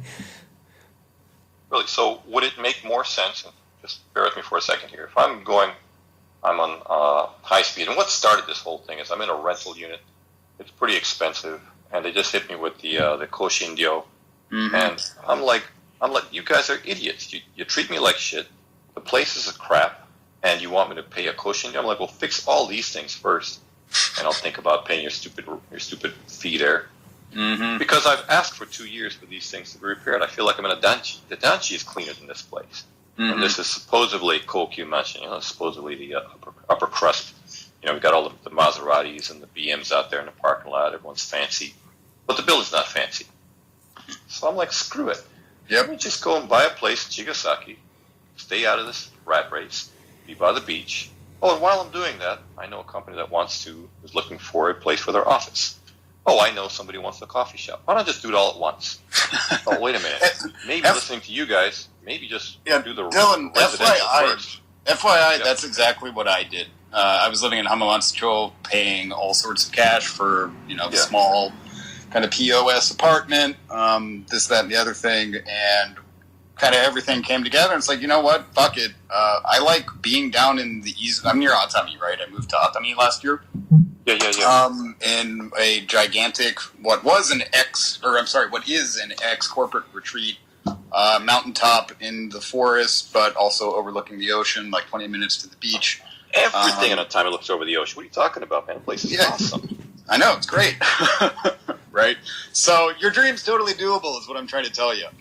Really? So, would it make more sense? Just bear with me for a second here. If I'm going, I'm on uh, high speed. And what started this whole thing is I'm in a rental unit. It's pretty expensive, and they just hit me with the uh, the Koshinryo. Mm-hmm. And I'm like, I'm like, you guys are idiots. You you treat me like shit. The place is a crap, and you want me to pay a Koshinryo? I'm like, well, fix all these things first, and I'll think about paying your stupid your stupid fee there. Mm-hmm. Because I've asked for two years for these things to be repaired. I feel like I'm in a danchi. The danchi is cleaner than this place. Mm-hmm. And this is supposedly Kokyu Mansion, you know, supposedly the uh, upper, upper crust. You know, we've got all the, the Maseratis and the B Ms out there in the parking lot. Everyone's fancy. But the building's not fancy. So I'm like, screw it. Yep. Let me just go and buy a place in Chigasaki, stay out of this rat race, be by the beach. Oh, and while I'm doing that, I know a company that wants to, is looking for a place for their office. Oh, I know somebody wants a coffee shop. Why don't I just do it all at once? Oh, wait a minute. Maybe F- listening to you guys, maybe just yeah, do the Dylan, residential F Y I, first. F Y I, yep. That's exactly what I did. Uh, I was living in Hamamatsucho, paying all sorts of cash for, you know, the yeah. small kind of P O S apartment, um, this, that, and the other thing, and kind of everything came together. And it's like, you know what? Fuck it. Uh, I like being down in the east. I'm near Atami, right? I moved to Atami last year. Yeah, yeah, yeah. Um, in a gigantic, what was an ex, or I'm sorry, what is an ex-corporate retreat, uh, mountaintop in the forest, but also overlooking the ocean, like twenty minutes to the beach. Everything um, in Atami looks over the ocean. What are you talking about, man? The place is yeah. awesome. I know, it's great. Right? So your dream's totally doable is what I'm trying to tell you.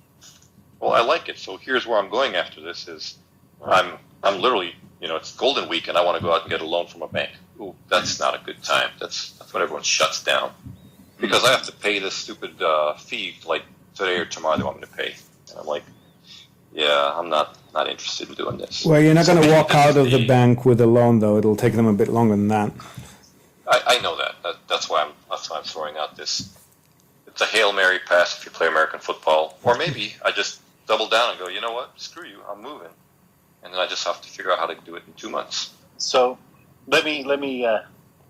Well, I like it. So here's where I'm going after this is I'm I'm literally, you know, it's Golden Week and I want to go out and get a loan from a bank. Ooh, that's not a good time. That's that's when everyone shuts down. Because I have to pay this stupid uh, fee like today or tomorrow they want me to pay. And I'm like, yeah, I'm not, not interested in doing this. Well, you're not so going to walk out of the, the bank with a loan, though. It'll take them a bit longer than that. I, I know that. that. That's why I'm that's why I'm throwing out this. It's a Hail Mary pass if you play American football. Or maybe I just double down and go, you know what, screw you, I'm moving. And then I just have to figure out how to do it in two months. So let me let me uh,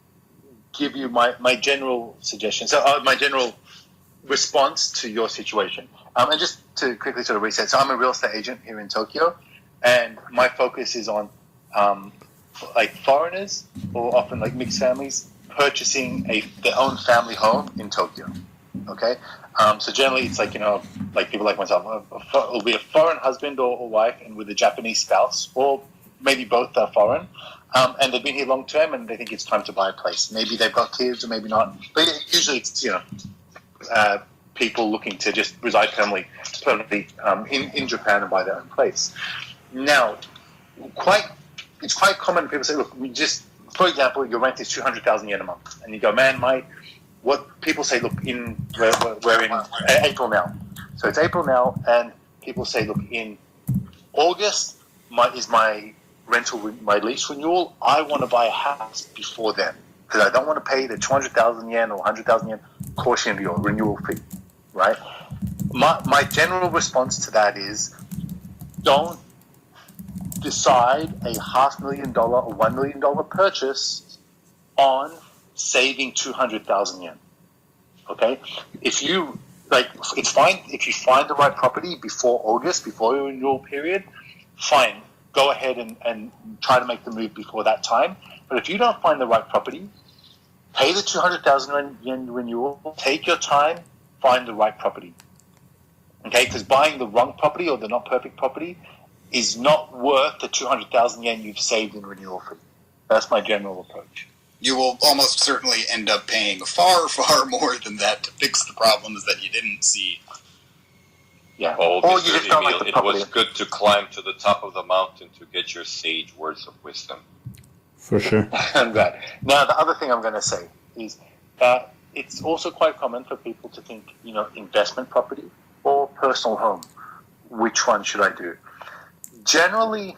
give you my, my general suggestion. So uh, my general response to your situation. Um, and just to quickly sort of reset. So I'm a real estate agent here in Tokyo. and my focus is on um, like foreigners or often like mixed families purchasing a their own family home in Tokyo. Okay, um, so generally it's like, you know, like people like myself, a, a, it'll be a foreign husband or, or wife and with a Japanese spouse, or maybe both are foreign, um, and they've been here long term and they think it's time to buy a place. Maybe they've got kids or maybe not, but usually it's, you know, uh, people looking to just reside permanently, permanently um, in, in Japan and buy their own place. Now, quite it's quite common. People say, look, we just, for example, your rent is two hundred thousand yen a month, and you go, man, my what people say, look, in we're, we're in April now, so it's April now, and people say, look, in August my is my rental my lease renewal. I want to buy a house before then because I don't want to pay the two hundred thousand yen or one hundred thousand yen caution fee or renewal fee, right? My my general response to that is, don't decide a half million dollar or one million dollar purchase on saving two hundred thousand yen. Okay, if you like, it's fine if you find the right property before August, before your renewal period. Fine, go ahead and, and try to make the move before that time. But if you don't find the right property, pay the two hundred thousand yen renewal. Take your time, find the right property. Okay, because buying the wrong property or the not perfect property is not worth the two hundred thousand yen you've saved in renewal fee. That's my general approach. You will almost certainly end up paying far, far more than that to fix the problems that you didn't see. Yeah. Oh, or Mister you just don't Emil, like the it property. was good to climb to the top of the mountain to get your sage words of wisdom. For sure. I'm glad. Now, the other thing I'm going to say is that it's also quite common for people to think, you know, investment property or personal home. Which one should I do? Generally,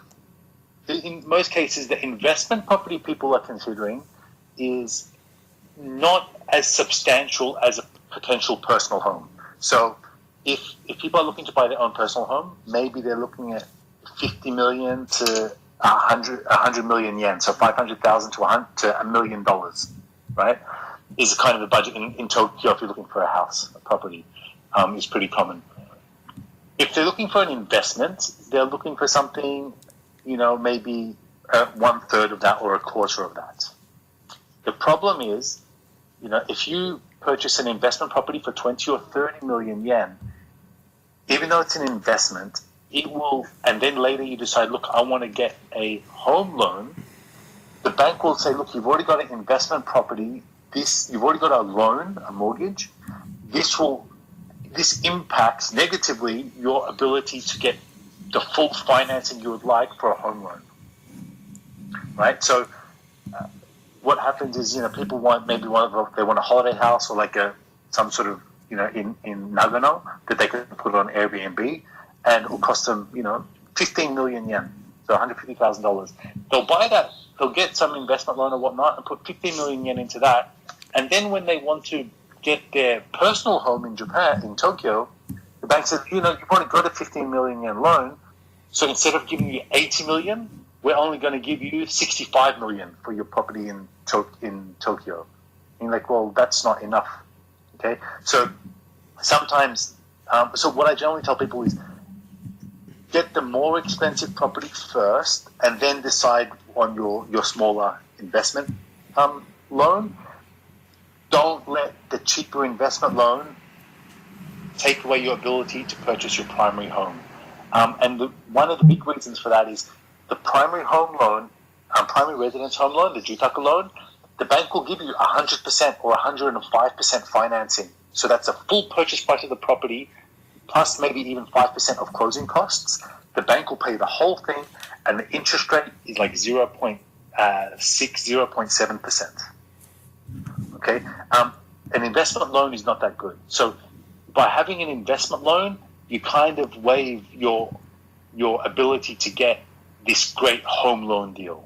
in most cases, the investment property people are considering is not as substantial as a potential personal home. So if if people are looking to buy their own personal home, maybe they're looking at fifty million to one hundred, one hundred million yen, so five hundred thousand to a million dollars, right? Is kind of the budget in, in Tokyo if you're looking for a house, a property, um, is pretty common. If they're looking for an investment, they're looking for something, you know, maybe uh, one third of that or a quarter of that. The problem is, you know, if you purchase an investment property for twenty or thirty million yen, even though it's an investment, it will, and then later you decide, look, I want to get a home loan. The bank will say, look, you've already got an investment property. This, you've already got a loan, a mortgage. This will, this impacts negatively your ability to get the full financing you would like for a home loan, right? So uh, what happens is, you know, people want maybe one of they want a holiday house or like a some sort of, you know, in, in Nagano that they can put on Airbnb, and it will cost them, you know, fifteen million yen, so one hundred fifty thousand dollars. They'll buy that, they'll get some investment loan or whatnot and put fifteen million yen into that, and then when they want to get their personal home in Japan, in Tokyo, the bank says, you know, you've already got a fifteen million yen loan, so instead of giving you eighty million, we're only going to give you sixty-five million for your property in to- in Tokyo. And you're like, well, that's not enough. Okay, so sometimes, um, so what I generally tell people is get the more expensive property first, and then decide on your your smaller investment um, loan. Don't let the cheaper investment loan take away your ability to purchase your primary home. Um, and the, one of the big reasons for that is the primary home loan, um, primary residence home loan, the Jutaku loan, the bank will give you one hundred percent or one hundred five percent financing. So that's a full purchase price of the property, plus maybe even five percent of closing costs. The bank will pay the whole thing, and the interest rate is like zero point six, zero point seven percent. Okay? Um, an investment loan is not that good. So by having an investment loan, you kind of waive your your ability to get this great home loan deal.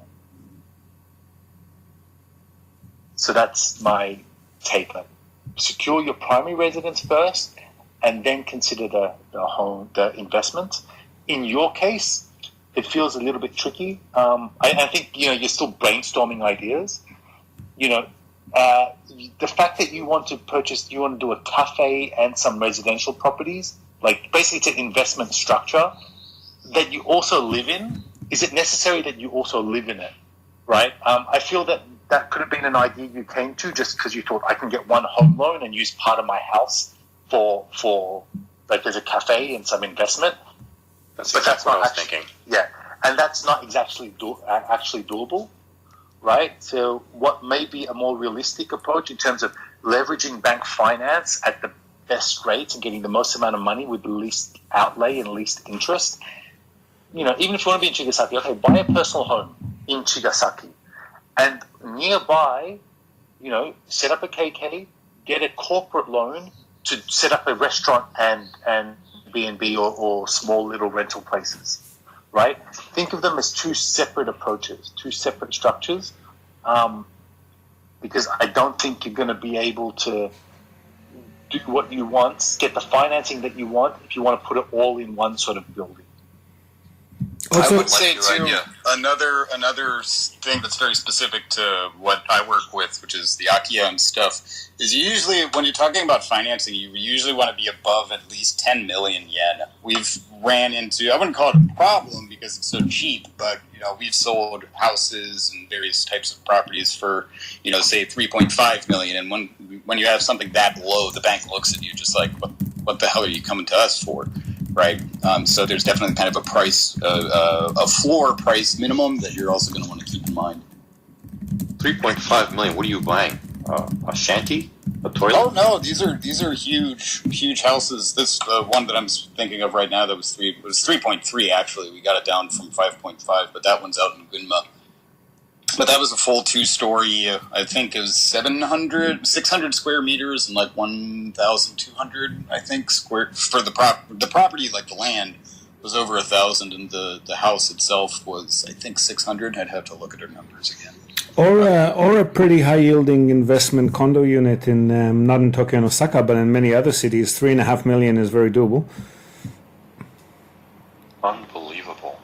So that's my take on it. Secure your primary residence first, and then consider the, the home, the investment. In your case, it feels a little bit tricky. Um, I, I think, you know, you're still brainstorming ideas. You know, uh, the fact that you want to purchase, you want to do a cafe and some residential properties, like basically it's an investment structure. that you also live in, is it necessary that you also live in it, right? Um, I feel that that could have been an idea you came to just because you thought I can get one home loan and use part of my house for, for like there's a cafe and some investment. That's but exactly that's what not I was actually, thinking. Yeah, and that's not exactly do, actually doable, right? So what may be a more realistic approach in terms of leveraging bank finance at the best rates and getting the most amount of money with the least outlay and least interest. You know, even if you want to be in Chigasaki, okay, buy a personal home in Chigasaki. And nearby, you know, set up a K K, get a corporate loan to set up a restaurant and, and B and B or, or small little rental places, right? Think of them as two separate approaches, two separate structures, um, because I don't think you're going to be able to do what you want, get the financing that you want if you want to put it all in one sort of building. Also, I would say your too, idea. another another thing that's very specific to what I work with, which is the Akia and stuff, is you usually, when you're talking about financing, you usually want to be above at least ten million yen. We've ran into, I wouldn't call it a problem because it's so cheap, but you know, we've sold houses and various types of properties for, you know, say three point five million, and when when you have something that low, the bank looks at you just like, what, what the hell are you coming to us for? Right, um, so there's definitely kind of a price, uh, uh, a floor price minimum that you're also going to want to keep in mind. three point five million. What are you buying? Uh, a shanty? A toilet? Oh no, these are these are huge, huge houses. This uh, one that I'm thinking of right now that was three was three point three actually. We got it down from five point five, but that one's out in Gunma. But that was a full two-story. Uh, I think it was seven hundred, six hundred square meters and like one thousand two hundred. I think square for the prop the property, like the land, was over a thousand, and the the house itself was I think six hundred. I'd have to look at her numbers again. Or a, or a pretty high-yielding investment condo unit in um, not in Tokyo and Osaka, but in many other cities. Three and a half million is very doable. Unbelievable.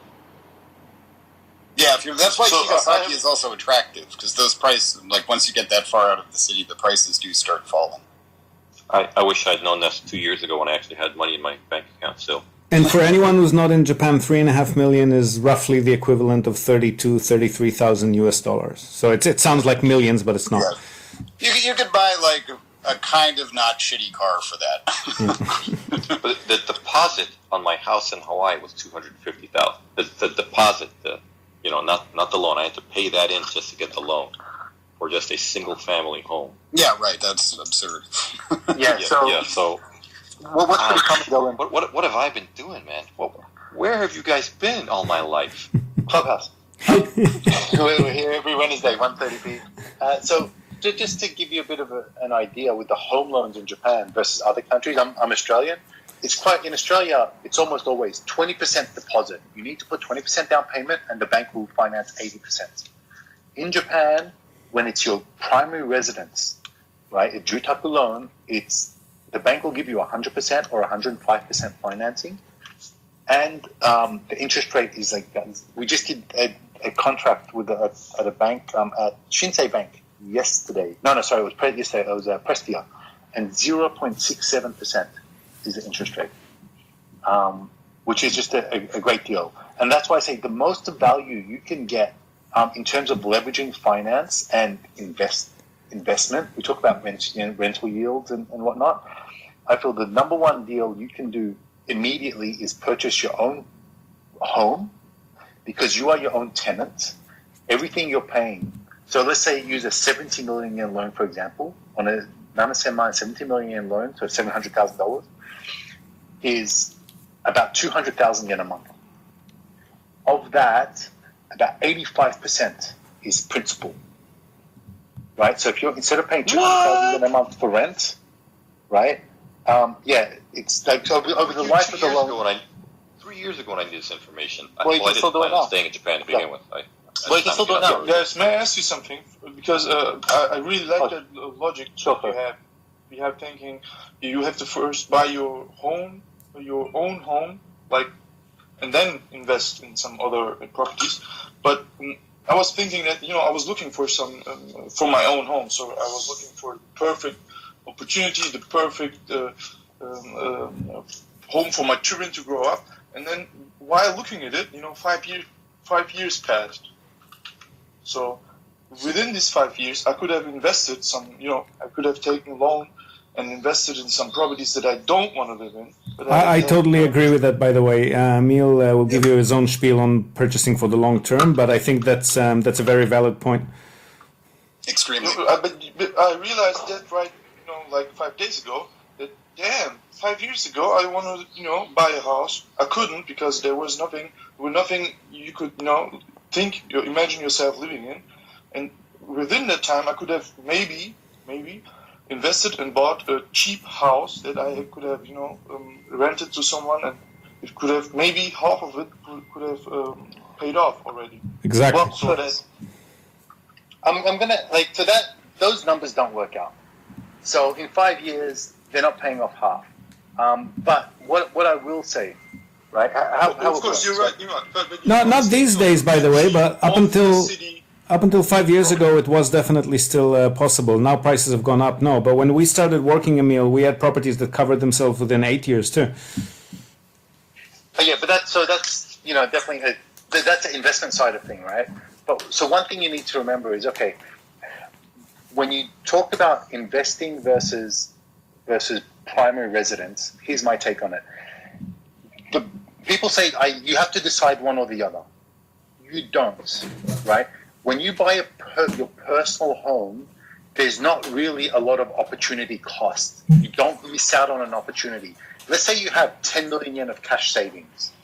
Yeah, if you're, that's why So, Chigasaki uh, is also attractive, because those prices, like once you get that far out of the city, the prices do start falling. I, I wish I'd known this two years ago when I actually had money in my bank account still. And for anyone who's not in Japan, three and a half million is roughly the equivalent of thirty-two, thirty-three thousand U S dollars. So it's, it sounds like millions, but it's not. Yeah. You, you could buy like a kind of not shitty car for that. But the deposit on my house in Hawaii was two hundred fifty thousand. The, the deposit, the you know, not not the loan. I had to pay that in just to get the loan for just a single family home. Yeah, right. That's absurd. Yeah, Yeah, so yeah. So what, what's pretty common going? what what what have I been doing, man? What, where have you guys been all my life? Clubhouse. we're, we're here every Wednesday, one thirty p.m. Uh, so ju- just to give you a bit of a, an idea with the home loans in Japan versus other countries, I'm, I'm Australian. It's quite, in Australia, it's almost always twenty percent deposit. You need to put twenty percent down payment and the bank will finance eighty percent. In Japan, when it's your primary residence, right, a Jutaku loan, it's, the bank will give you one hundred percent or one hundred five percent financing. And um, the interest rate is like, we just did a, a contract with a, at a bank, um, at Shinsei Bank yesterday. No, no, sorry, it was pre- yesterday, it was uh, Prestia. And zero point six seven percent is the interest rate, um, which is just a, a, a great deal. And that's why I say the most value you can get um, in terms of leveraging finance and invest investment. We talk about rent, you know, rental yields and, and whatnot. I feel the number one deal you can do immediately is purchase your own home because you are your own tenant. Everything you're paying. So let's say you use a seventy million yen loan, for example, on a seventy million yen loan, so seven hundred thousand dollars, is about two hundred thousand yen a month. Of that, about eighty-five percent is principal. Right? So if you're, instead of paying two hundred thousand yen a month for rent, right? Um, yeah, it's like over, over the Two- life two of the years loan. ago when I, three years ago when I needed this information, I, Well, you well, I can still didn't do it plan on now. staying in Japan to begin Yeah. with. I, I Well, you can just still do it found now. out. Guys, may I ask you something? Because uh, I, I really like Oh. that uh, logic Sure, that you sure. have. You have thinking you have to first buy your home, your own home, like, and then invest in some other uh, properties. But mm, I was thinking that, you know, I was looking for some um, for my own home, so I was looking for the perfect opportunity, the perfect uh, um, um, home for my children to grow up. And then while looking at it, you know, five years five years passed. So within these five years, I could have invested some, you know, I could have taken a loan and invested in some properties that I don't want to live in. But I, I totally agree with that, by the way. Uh, Emil uh, will give you his own spiel on purchasing for the long term, but I think that's um, that's a very valid point. Extremely. You know, I, but, but I realized that right, you know, like five days ago, that damn, five years ago I wanted, you know, buy a house. I couldn't because there was nothing, there was nothing you could, you know, think, you imagine yourself living in. And within that time, I could have maybe, maybe invested and bought a cheap house that I could have, you know, um, rented to someone, and it could have maybe half of it could, could have um, paid off already. Exactly. Well, so that, I'm, I'm gonna like so that those numbers don't work out. So in five years, they're not paying off half. Um, but what what I will say, right? How, how of course, you're right. You're right. But, but No, not these days, by the way, but up until up until five years ago, it was definitely still uh, possible. Now prices have gone up. No, but when we started working, Emil, we had properties that covered themselves within eight years too. Oh, yeah, but that's so that's you know definitely a, that's the investment side of thing, right? But so one thing you need to remember is okay, when you talk about investing versus versus primary residence, here's my take on it. The people say I, you have to decide one or the other. You don't, right? When you buy a per, your personal home, there's not really a lot of opportunity cost. You don't miss out on an opportunity. Let's say you have ten million yen of cash savings.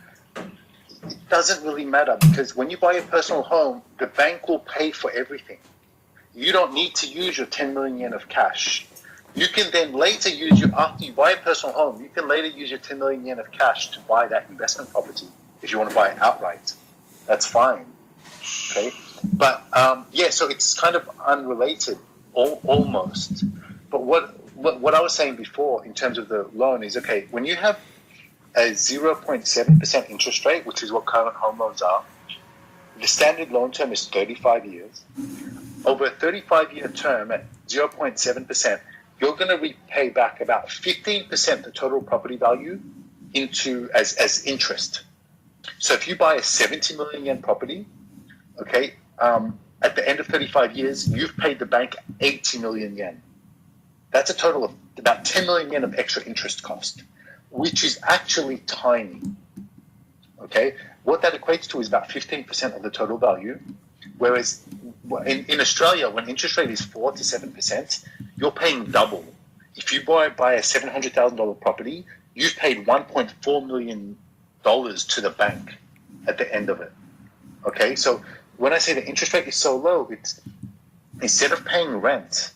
It doesn't really matter because when you buy a personal home, the bank will pay for everything. You don't need to use your ten million yen of cash. You can then later use your, after you buy a personal home, you can later use your ten million yen of cash to buy that investment property if you want to buy it outright. That's fine. Okay? But um, yeah, so it's kind of unrelated, al- almost. But what, what what I was saying before in terms of the loan is, okay, when you have a zero point seven percent interest rate, which is what current home loans are, the standard loan term is thirty-five years. Over a thirty-five year term at zero point seven percent, you're going to repay back about fifteen percent the total property value into as, as interest. So if you buy a seventy million yen property, okay, um, at the end of thirty-five years, you've paid the bank eighty million yen. That's a total of about ten million yen of extra interest cost, which is actually tiny. Okay, what that equates to is about fifteen percent of the total value. Whereas in, in Australia, when interest rate is four to seven percent, you're paying double. If you buy, buy a seven hundred thousand dollars property, you've paid one point four million dollars to the bank at the end of it. Okay, so when I say the interest rate is so low, it's instead of paying rent,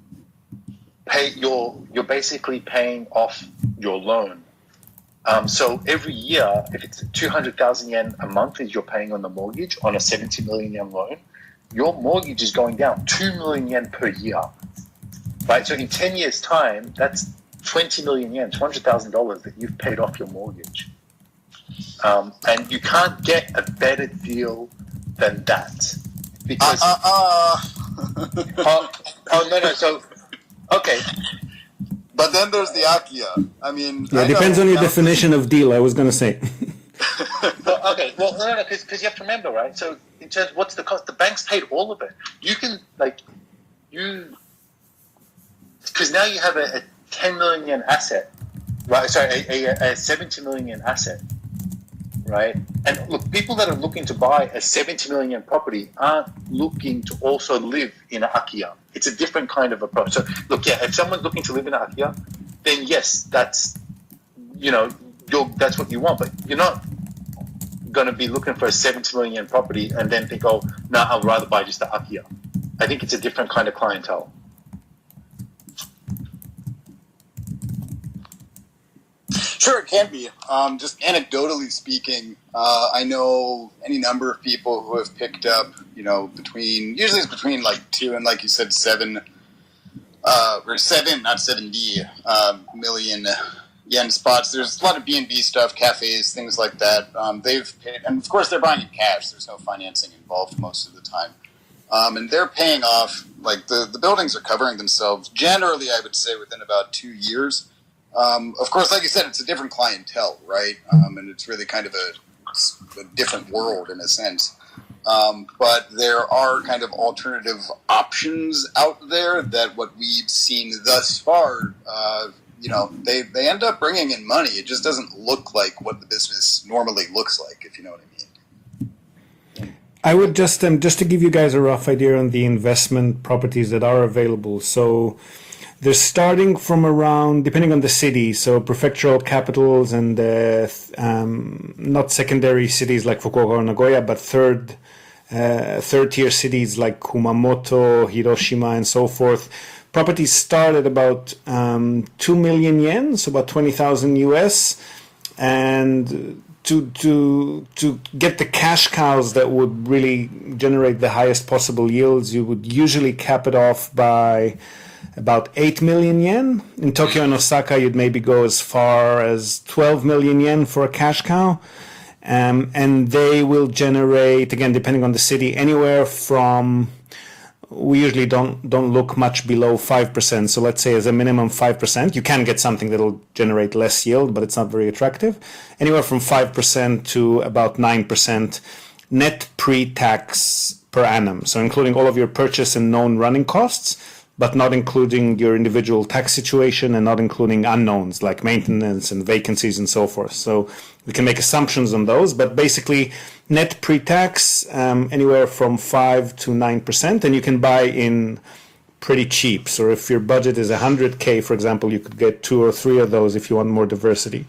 pay you're you're basically paying off your loan. Um, so every year, if it's two hundred thousand yen a month is you're paying on the mortgage on a seventy million yen loan, your mortgage is going down two million yen per year. Right? So in ten years' time, that's twenty million yen, two hundred thousand dollars that you've paid off your mortgage. Um, and you can't get a better deal than that. Because. Uh, uh, uh. oh, oh, no, no. So, okay. But then there's the Akiya. I mean, Yeah, I it depends know, on your now- definition of deal, I was going to say. Well, okay. Well, no, no, because you have to remember, right? So, in terms of what's the cost, the bank's paid all of it. You can, like, you. Because now you have a, a ten million yen asset, right? Sorry, a, a, a seventy million yen asset, right? And look, people that are looking to buy a seventy million yen property aren't looking to also live in an Akiya. It's a different kind of approach. So, look, yeah, if someone's looking to live in an Akiya, then yes, that's, you know, you're, that's what you want. But you're not going to be looking for a seventy million yen property and then think, oh, no, I'd rather buy just the Akiya. I think it's a different kind of clientele. Sure, it can be. Um, just anecdotally speaking, uh, I know any number of people who have picked up, you know, between, usually it's between like two and, like you said, seven, uh, or seven, not seventy uh, million yen spots. There's a lot of B and B stuff, cafes, things like that. Um, they've paid, and of course they're buying in cash. There's no financing involved most of the time. Um, and they're paying off, like the, the buildings are covering themselves, generally I would say within about two years. Um, of course, like I said, it's a different clientele, right? Um, and it's really kind of a, a different world in a sense. Um, but there are kind of alternative options out there that what we've seen thus far, uh, you know, they, they end up bringing in money. It just doesn't look like what the business normally looks like, if you know what I mean. I would just um, just to give you guys a rough idea on the investment properties that are available. So they're starting from around, depending on the city, so prefectural capitals and uh, um, not secondary cities like Fukuoka or Nagoya, but third uh, third tier cities like Kumamoto, Hiroshima, and so forth. Properties start at about um, two million yen, so about twenty thousand U S, and to to to get the cash cows that would really generate the highest possible yields, you would usually cap it off by about eight million yen. In Tokyo and Osaka, you'd maybe go as far as twelve million yen for a cash cow. Um, and they will generate, again, depending on the city, anywhere from, we usually don't don't look much below five percent. So let's say as a minimum five percent. You can get something that'll generate less yield, but it's not very attractive. Anywhere from five percent to about nine percent net pre-tax per annum. So including all of your purchase and known running costs, but not including your individual tax situation and not including unknowns like maintenance and vacancies and so forth. So we can make assumptions on those, but basically net pre-tax um, anywhere from five to nine percent, and you can buy in pretty cheap. So if your budget is one hundred K, for example, you could get two or three of those if you want more diversity.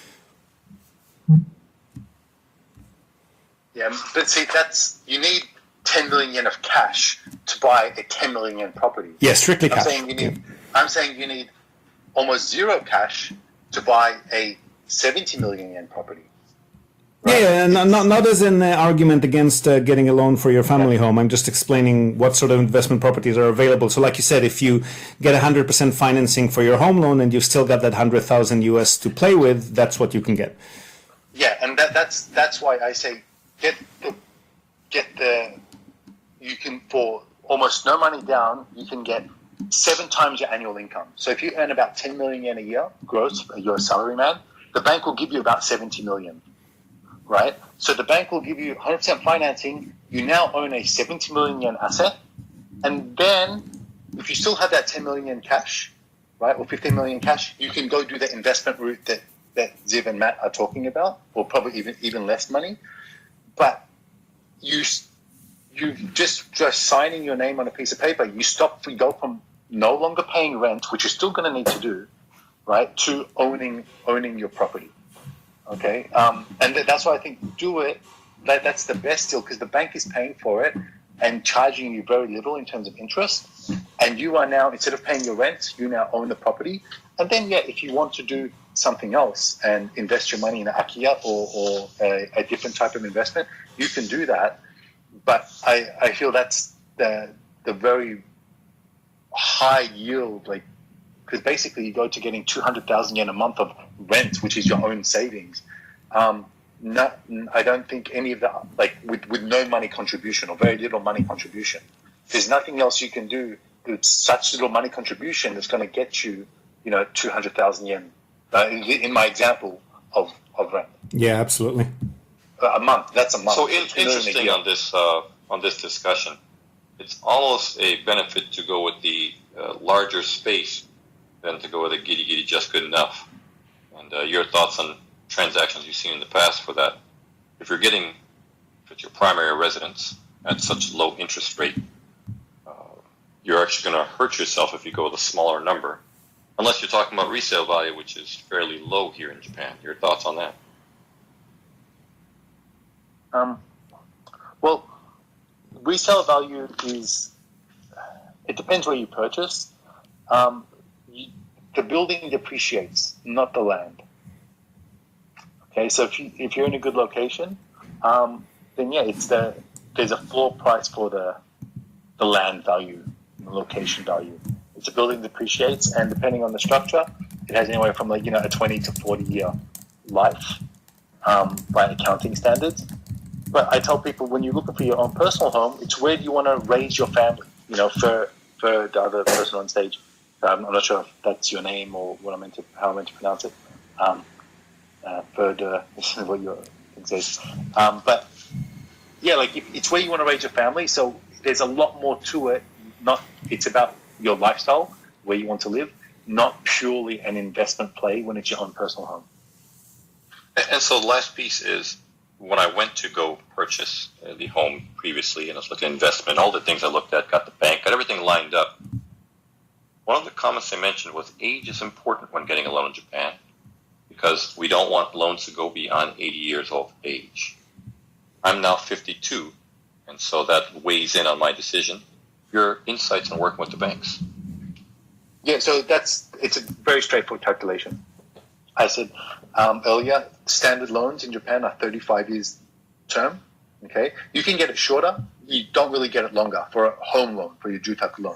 Yeah, but see, that's, you need ten million yen of cash to buy a ten million yen property. Yeah, strictly I'm cash. saying you need. Yeah. I'm saying you need almost zero cash to buy a seventy million yen property. Yeah, yeah, and not not as an uh, argument against uh, getting a loan for your family home. I'm just explaining what sort of investment properties are available. So, like you said, if you get one hundred percent financing for your home loan and you've still got that one hundred thousand U S to play with, that's what you can get. Yeah, and that, that's that's why I say get the get the you can, for almost no money down, you can get seven times your annual income. So if you earn about ten million yen a year gross, you're a salary man, the bank will give you about seventy million, right? So the bank will give you one hundred percent financing. You now own a seventy million yen asset. And then if you still have that ten million yen cash, right, or fifteen million cash, you can go do the investment route that, that Ziv and Matt are talking about, or probably even, even less money. But you you just just signing your name on a piece of paper, you stop, you go from no longer paying rent, which you're still going to need to do, right, to owning owning your property. Okay, um, and th- that's why I think do it. That that's the best deal because the bank is paying for it and charging you very little in terms of interest, and you are now, instead of paying your rent, you now own the property. And then yeah, if you want to do something else and invest your money in an Akiya or, or a, a different type of investment, you can do that. But I, I feel that's the the very high yield, like, because basically you go to getting two hundred thousand yen a month of rent, which is your own savings. Um, not, I don't think any of that, like with, with no money contribution or very little money contribution. There's nothing else you can do with such little money contribution that's going to get you, you know, two hundred thousand yen. Uh, in, in my example of, of rent. Yeah, absolutely. A month. That's a month. So in, interesting on this uh, on this discussion, it's almost a benefit to go with the uh, larger space than to go with a giddy giddy just good enough. And uh, your thoughts on transactions you've seen in the past for that? If you're getting, if it's your primary residence at such low interest rate, uh, you're actually going to hurt yourself if you go with a smaller number, unless you're talking about resale value, which is fairly low here in Japan. Your thoughts on that? Um, well, resale value is, it depends where you purchase. Um, you, the building depreciates, not the land. Okay, so if, you, if you're in a good location, um, then yeah, it's the there's a floor price for the the land value, the location value. It's a building depreciates, and depending on the structure, it has anywhere from like you know a twenty to forty year life um, by accounting standards. But I tell people when you're looking for your own personal home, it's where do you want to raise your family? You know, for for the other person on stage, Um, I'm not sure if that's your name or what I'm meant to, how I'm meant to pronounce it. Um, uh, Further, this is what your thing says. Um, but yeah, like if, it's where you want to raise your family. So there's a lot more to it. Not it's about your lifestyle, where you want to live, not purely an investment play when it's your own personal home. And, and so the last piece is when I went to go purchase uh, the home previously, and I was looking at investment, all the things I looked at, got the bank, got everything lined up. One of the comments they mentioned was age is important when getting a loan in Japan because we don't want loans to go beyond eighty years of age. I'm now fifty-two, and so that weighs in on my decision. Your insights on working with the banks. Yeah, so that's it's a very straightforward calculation. I said um, earlier, standard loans in Japan are thirty-five years term. Okay, you can get it shorter. You don't really get it longer for a home loan, for your Jutaku loan.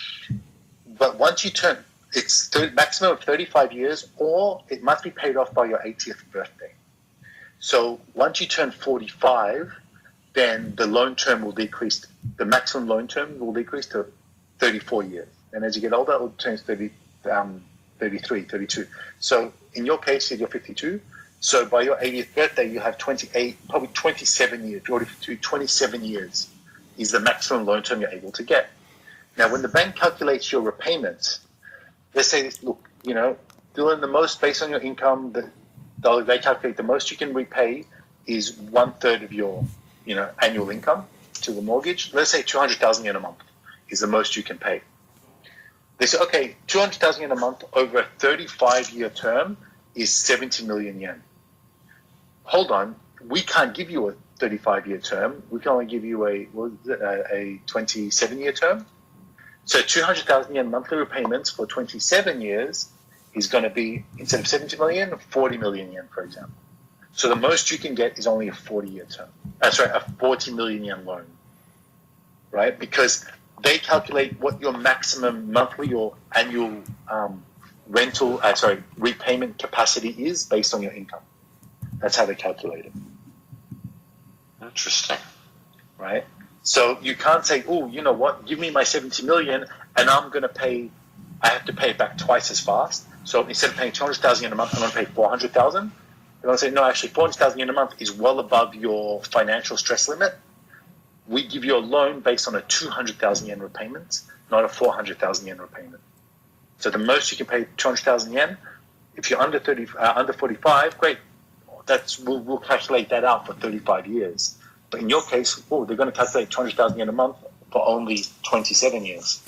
But once you turn, it's th- maximum of thirty-five years, or it must be paid off by your eightieth birthday. So once you turn forty-five, then the loan term will decrease. The maximum loan term will decrease to thirty-four years. And as you get older, it will turn thirty, um, thirty-three, thirty-two. So in your case, you're fifty-two. So by your eightieth birthday, you have twenty-eight, probably twenty-seven years. You're fifty-two, twenty-seven years is the maximum loan term you're able to get. Now, when the bank calculates your repayments, they say, look, you know, doing the most based on your income, the, they calculate the most you can repay is one third of your, you know, annual income to the mortgage. Let's say two hundred thousand yen a month is the most you can pay. They say, okay, two hundred thousand yen a month over a thirty-five year term is seventy million yen. Hold on, we can't give you a thirty-five year term. We can only give you a, what is it, a, a twenty-seven year term. So two hundred thousand yen monthly repayments for twenty-seven years is going to be, instead of seventy million, forty million yen, for example. So the most you can get is only a forty year term. That's right, a forty million yen loan, right? Because they calculate what your maximum monthly or annual um, rental, uh, sorry, repayment capacity is based on your income. That's how they calculate it. Interesting. Right? So you can't say, oh, you know what, give me my seventy million and I'm going to pay, I have to pay it back twice as fast. So instead of paying two hundred thousand yen a month, I'm going to pay four hundred thousand. They're going to say, no, actually four hundred thousand yen a month is well above your financial stress limit. We give you a loan based on a two hundred thousand yen repayment, not a four hundred thousand yen repayment. So the most you can pay two hundred thousand yen. If you're under thirty, uh, under forty-five, great. That's we'll, we'll calculate that out for thirty-five years. But in your case, oh, they're going to calculate two hundred thousand yen a month for only twenty-seven years.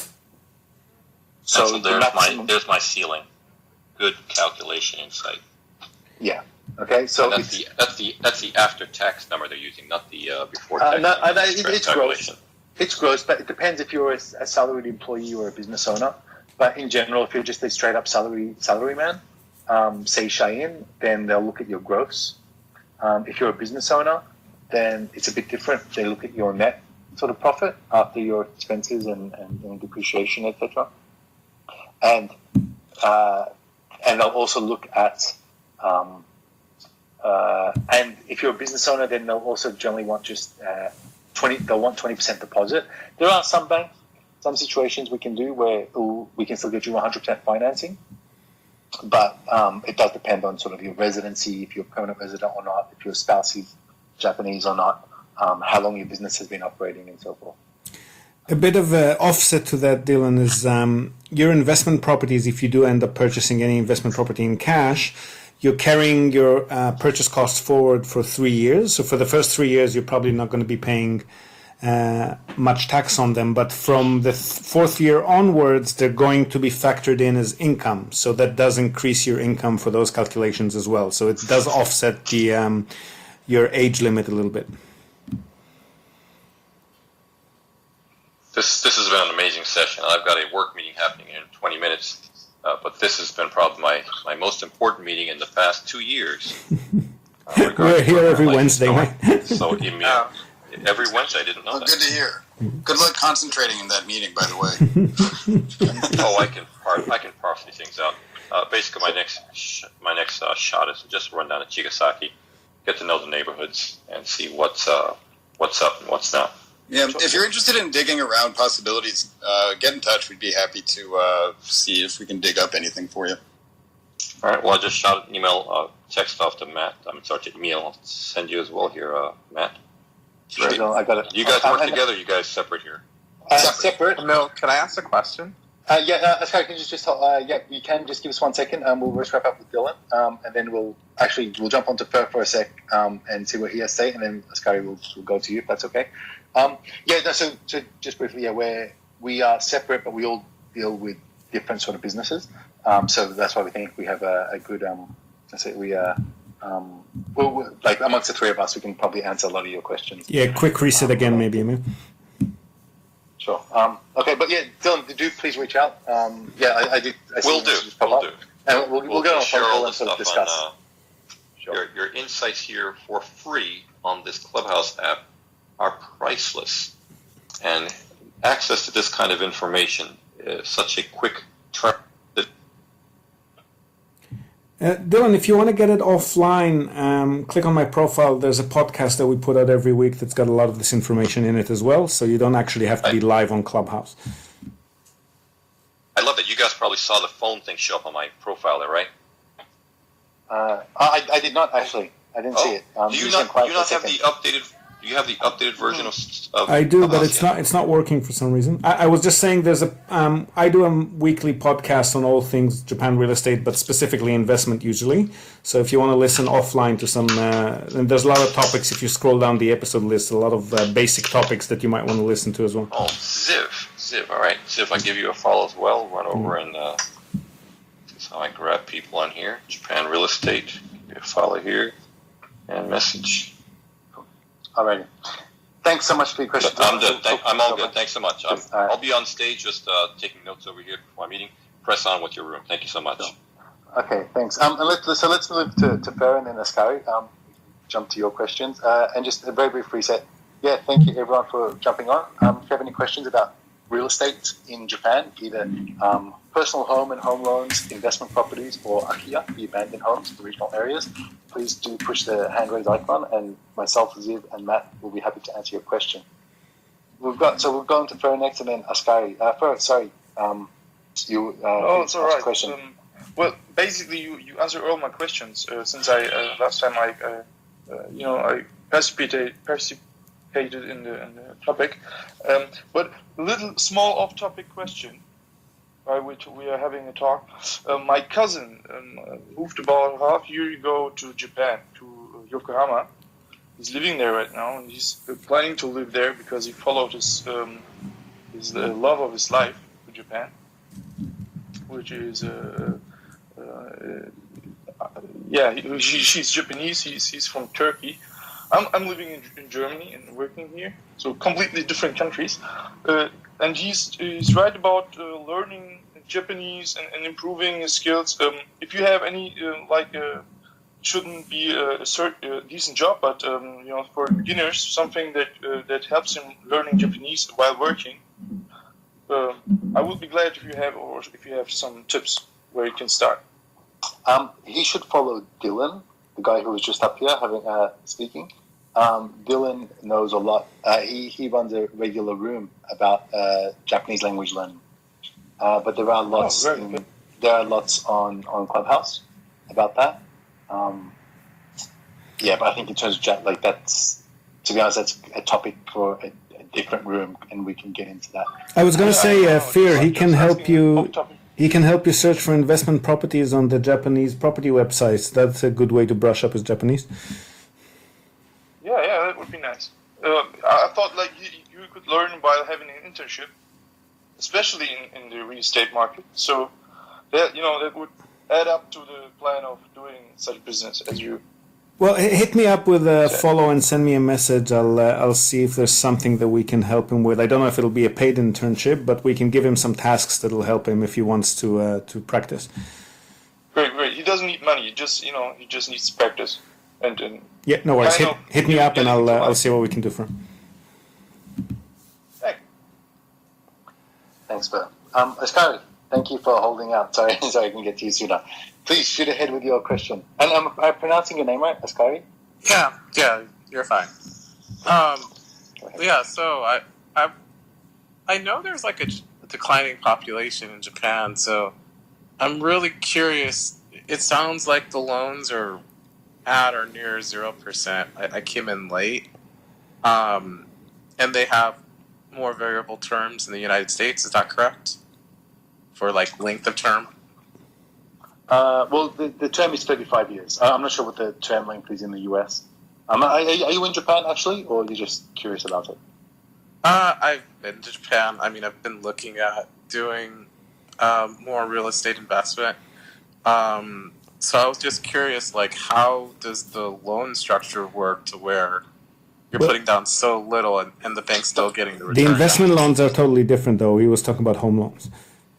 So, So, so the there's maximum, my there's my ceiling. Good calculation insight. yeah. Okay, so And that's it's, the that's the that's the after tax number they're using, not the uh, before Uh, tax. no, number. uh, no, That's it- correct it's gross. calculation. it's gross, but it depends if you're a, a salaried employee or a business owner. But in general, if you're just a straight up salary salary man, um, say Cheyenne, then they'll look at your gross. Um, if you're a business owner, then it's a bit different. They look at your net sort of profit after your expenses and, and, and depreciation, et cetera. And uh, and they'll also look at um, uh, and if you're a business owner, then they'll also generally want just uh, twenty. They'll want twenty percent deposit. There are some banks, some situations we can do where ooh, we can still get you one hundred percent financing, but um, it does depend on sort of your residency, if you're a permanent resident or not, if your spouse is Japanese or not, um, how long your business has been operating, and so forth. A bit of an offset to that, Dylan, is um, your investment properties, if you do end up purchasing any investment property in cash, you're carrying your uh, purchase costs forward for three years. So for the first three years, you're probably not going to be paying uh, much tax on them. But from the th- fourth year onwards, they're going to be factored in as income. So that does increase your income for those calculations as well. So it does offset the um, your age limit a little bit. This this has been an amazing session. I've got a work meeting happening in twenty minutes, uh, but this has been probably my, my most important meeting in the past two years. Uh, We're here every life Wednesday, story. right? So Emil, Uh, every Wednesday, I didn't know Well, that. good to hear. Good luck concentrating in that meeting, by the way. Oh, I can par- I can parse these things out. Uh, basically, my next sh- my next uh, shot is to just run down to Chigasaki, get to know the neighborhoods, and see what's uh, what's up and what's not. Yeah, if you're interested in digging around possibilities, uh, get in touch. We'd be happy to uh, see if we can dig up anything for you. All right. Well, I just shot an email, uh, text off to Matt. I'm sorry, to email. I'll send you as well here, uh, Matt. Right. So I got it. You guys Uh, work and- together. You guys separate here. Uh, separate. Emil, can I ask a question? Uh, yeah, uh, Ascari, can you just uh, yeah, you can just give us one second. Um, we'll just wrap up with Dylan, um, and then we'll actually we'll jump onto Per for a sec um, and see what he has to say, and then Ascari will will go to you if that's okay. Um, yeah, no, so, so just briefly, yeah, we're we are separate, but we all deal with different sort of businesses. Um, so that's why we think we have a, a good um, let's say we uh, um, well, we're, like amongst the three of us, we can probably answer a lot of your questions. Yeah, quick reset again, maybe, Emil. Sure. Um, okay, but yeah, Dylan, do please reach out. Um, yeah, I, I did. I see We'll do. messages pop We'll up. do. And we'll, we'll, We'll get on a share phone all call the and sort of stuff on discuss. uh, Sure. your your insights here for free on this Clubhouse app are priceless, and access to this kind of information is such a quick turn. Uh, Dylan, if you want to get it offline, um, click on my profile. There's a podcast that we put out every week that's got a lot of this information in it as well, so you don't actually have to be live on Clubhouse. I love that. You guys probably saw the phone thing show up on my profile there, right? Uh, I, I did not actually. I didn't see it. Um, do you just not? went quiet Do you for a not have the second. updated? Do you have the updated version of? of I do, but Clubhouse it's yet? not. It's not working for some reason. I, I was just saying, there's a. Um, I do a weekly podcast on all things Japan real estate, but specifically investment usually. So if you want to listen offline to some, uh, and there's a lot of topics. If you scroll down the episode list, a lot of uh, basic topics that you might want to listen to as well. Oh, Ziv, Ziv. All right, Ziv. I give you a follow as well. Run over and. Uh, that's how I grab people on here. Japan real estate. Give you a follow here, and message. Alrighty. Thanks so much for your question. I'm good. Thank, I'm all good. Thanks so much. I'm, Yes, all right. I'll be on stage just uh, taking notes over here before my meeting. Press on with your room. Thank you so much. Okay, thanks. Um, and let's, so let's move to, to Per and then Ascari. Um, jump to your questions. Uh, and just a very brief reset. Yeah, thank you everyone for jumping on. Um, if you have any questions about real estate in Japan, either um, personal home and home loans, investment properties, or akiya, the abandoned homes in the regional areas, please do push the hand raise icon, and myself, Ziv, and Matt will be happy to answer your question. We've got so we'll go into Fer next, and then Ascari. Uh, Fer, sorry, um, you. Uh, Oh, it's asked all a right. Question. Um, well, basically, you, you answered all my questions uh, since I uh, last time I uh, uh, you know I participated participated in the, in the topic. Um, but a little small off-topic question, by which we are having a talk. Uh, my cousin um, uh, moved about half a year ago to Japan, to uh, Yokohama. He's living there right now, and he's uh, planning to live there because he followed his um, his uh, love of his life to Japan, which is uh, uh, uh, yeah, he, she, she's Japanese. He's he's from Turkey. I'm I'm living in, in Germany and working here, so completely different countries. Uh, and he's he's right about uh, learning Japanese and, and improving his skills. Um, if you have any uh, like. Uh, shouldn't be a, cert, a decent job, but um, you know, for beginners, something that uh, that helps him learning Japanese while working. Uh, I would be glad if you have, or if you have some tips where you can start. Um, he should follow Dylan, the guy who was just up here having uh, speaking. Um, Dylan knows a lot. Uh, he he runs a regular room about uh, Japanese language learning. Uh, but there are lots. Oh, very in, good. there are lots on, on Clubhouse about that. Um, yeah, but I think in terms of Jap, like that's, to be honest, that's a topic for a, a different room, and we can get into that. I was going to Yeah, say, I uh, know, Fear, just- he can just help asking you. off-topic. He can help you search for investment properties on the Japanese property websites. That's a good way to brush up his Japanese. Yeah, yeah, that would be nice. Uh, I I thought like you, you could learn while having an internship, especially in, in the real estate market. So that you know that would add up to the plan of doing such business as you. Well, h- hit me up with a follow and send me a message. I'll uh, I'll see if there's something that we can help him with. I don't know if it'll be a paid internship, but we can give him some tasks that'll help him if he wants to uh, to practice. Great, great. He doesn't need money. He just you know he just needs practice. And, and Yeah, no worries. I Hit, know. hit me You up get and I'll into uh, I'll life. see what we can do for him. hey, Thanks, Bert. Um, Ascari, thank you for holding out. Sorry, sorry, I can get to you sooner. Please shoot ahead with your question. And am I pronouncing your name right, Ascari? Yeah, yeah, you're fine. Um, Yeah, so I, I, I know there's like a, a declining population in Japan, so I'm really curious. It sounds like the loans are at or near zero percent. I, I came in late, um, and they have more variable terms in the United States. Is that correct? For like length of term. Uh, well, the, the term is thirty-five years. Uh, I'm not sure what the term length is in the U S. Um, are, are you in Japan actually, or are you just curious about it? Uh, I've been to Japan. I mean, I've been looking at doing um, more real estate investment. Um, so I was just curious, like, how does the loan structure work to where you're Well- putting down so little and, and the bank's still getting the The return? investment loans are totally different, though. He was talking about home loans.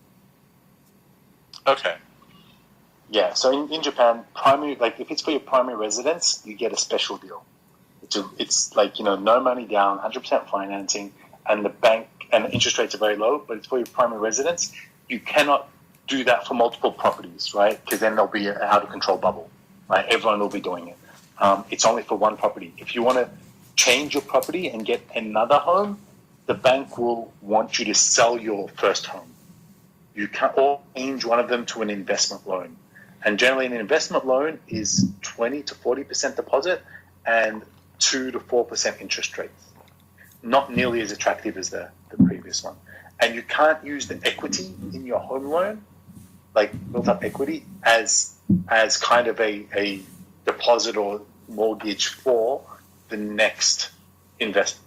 Okay. Yeah. So in, in Japan, primary like if it's for your primary residence, you get a special deal. It's a, it's like you know no money down, one hundred percent financing, and the bank and the interest rates are very low. But it's for your primary residence. You cannot do that for multiple properties, right? Because then there'll be an out of control bubble, right? Everyone will be doing it. Um, it's only for one property. If you want to change your property and get another home, the bank will want you to sell your first home. You can or change one of them to an investment loan. And generally an investment loan is twenty to forty percent deposit and two to four percent interest rates. Not nearly as attractive as the, the previous one. And you can't use the equity in your home loan, like built up equity, as as kind of a, a deposit or mortgage for the next investment.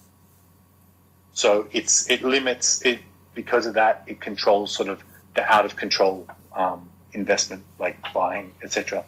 So it's it limits it because of that. It controls sort of the out of control um, investment, like buying, et cetera.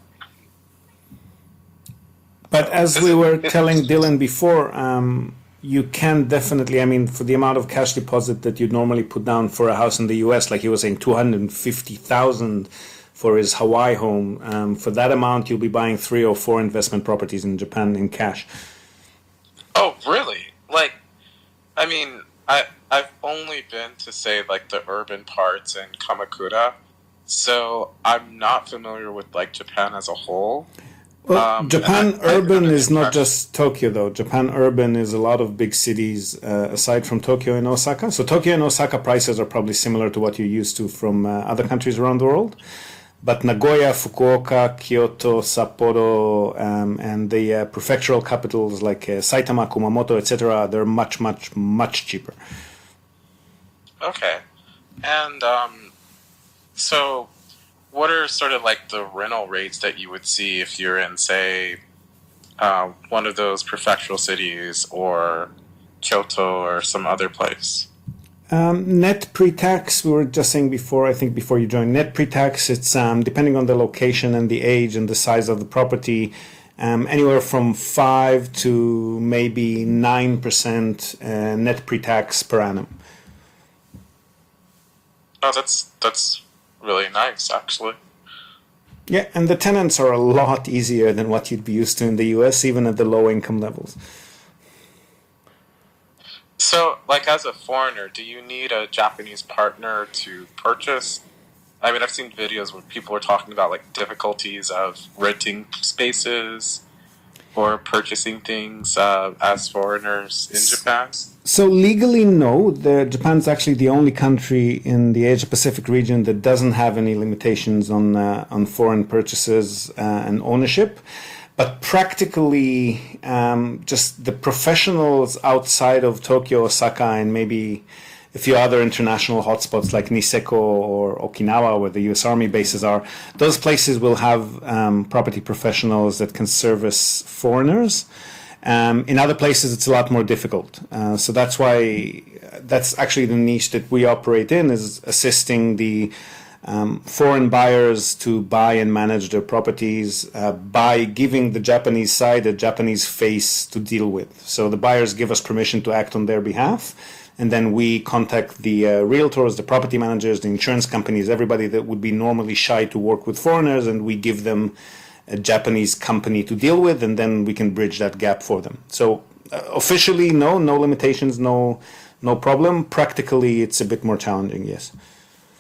But as we were telling Dylan before, um, you can definitely, I mean, for the amount of cash deposit that you'd normally put down for a house in the U S, like he was saying, two hundred fifty thousand dollars for his Hawaii home, um, for that amount, you'll be buying three or four investment properties in Japan in cash. Oh, really? Like, I mean, I, I've only been to, say, like, the urban parts in Kamakura, so I'm not familiar with, like, Japan as a whole. Well, Um, Japan and I- urban I've been is not impressed. just Tokyo, though. Japan urban is a lot of big cities uh, aside from Tokyo and Osaka. So Tokyo and Osaka prices are probably similar to what you're used to from uh, other countries around the world. But Nagoya, Fukuoka, Kyoto, Sapporo, um, and the uh, prefectural capitals like uh, Saitama, Kumamoto, et cetera, they're much, much, much cheaper. Okay. And um, so what are sort of like the rental rates that you would see if you're in, say, uh, one of those prefectural cities or Kyoto or some other place? Um, net pre-tax, we were just saying before, I think before you joined, net pre-tax, it's um, depending on the location and the age and the size of the property, um, anywhere from five to maybe nine percent uh, net pre-tax per annum. Oh, that's that's really nice, actually. Yeah, and the tenants are a lot easier than what you'd be used to in the U S, even at the low income levels. So, like, as a foreigner, do you need a Japanese partner to purchase? I mean, I've seen videos where people are talking about, like, difficulties of renting spaces or purchasing things uh, as foreigners in Japan. So legally, no. The, Japan's actually the only country in the Asia Pacific region that doesn't have any limitations on uh, on foreign purchases uh, and ownership. But practically, um, just the professionals outside of Tokyo, Osaka, and maybe a few other international hotspots like Niseko or Okinawa, where the U S Army bases are, those places will have um, property professionals that can service foreigners. Um, in other places, it's a lot more difficult. Uh, so that's why that's actually the niche that we operate in, is assisting the um, foreign buyers to buy and manage their properties uh, by giving the Japanese side a Japanese face to deal with. So the buyers give us permission to act on their behalf, and then we contact the uh, realtors, the property managers, the insurance companies, everybody that would be normally shy to work with foreigners, and we give them a Japanese company to deal with, and then we can bridge that gap for them. So uh, officially, no, no limitations, no, no problem. Practically, it's a bit more challenging, yes.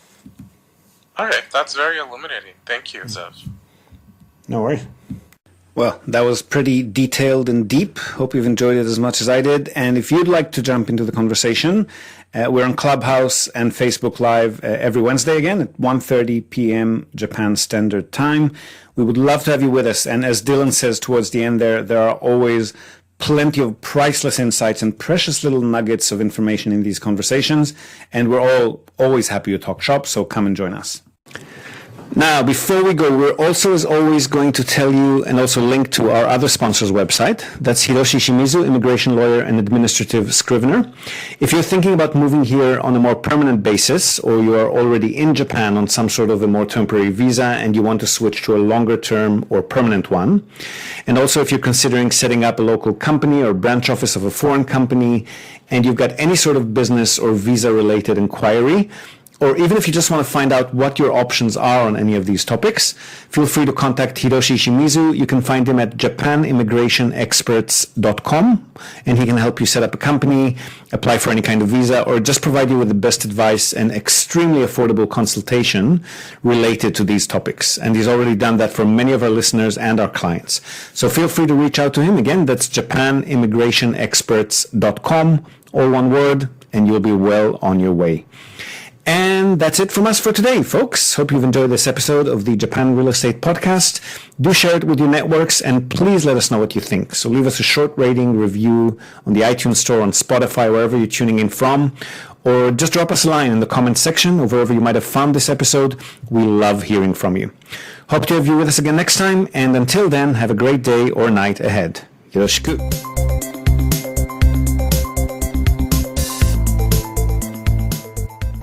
All right, that's very illuminating. Thank you, Zev. No worries. Well, that was pretty detailed and deep. Hope you've enjoyed it as much as I did. And if you'd like to jump into the conversation, uh, we're on Clubhouse and Facebook Live uh, every Wednesday again at one thirty p.m. Japan Standard Time. We would love to have you with us. And as Dylan says towards the end there, there are always plenty of priceless insights and precious little nuggets of information in these conversations. And we're all always happy to talk shop, so come and join us. Now, before we go, we're also, as always, going to tell you and also link to our other sponsor's website. That's Hiroshi Shimizu, immigration lawyer and administrative scrivener. If you're thinking about moving here on a more permanent basis, or you are already in Japan on some sort of a more temporary visa and you want to switch to a longer term or permanent one, and also if you're considering setting up a local company or branch office of a foreign company, and you've got any sort of business or visa-related inquiry, or even if you just want to find out what your options are on any of these topics, feel free to contact Hiroshi Shimizu. You can find him at japan immigration experts dot com, and he can help you set up a company, apply for any kind of visa, or just provide you with the best advice and extremely affordable consultation related to these topics. And he's already done that for many of our listeners and our clients. So feel free to reach out to him. Again, that's japan immigration experts dot com, all one word, and you'll be well on your way. And that's it from us for today, folks. Hope you've enjoyed this episode of the Japan Real Estate Podcast. Do share it with your networks, and please let us know what you think. So leave us a short rating, review on the iTunes Store, on Spotify, wherever you're tuning in from, or just drop us a line in the comments section or wherever you might have found this episode. We love hearing from you. Hope to have you with us again next time, and until then, have a great day or night ahead. Yoroshiku.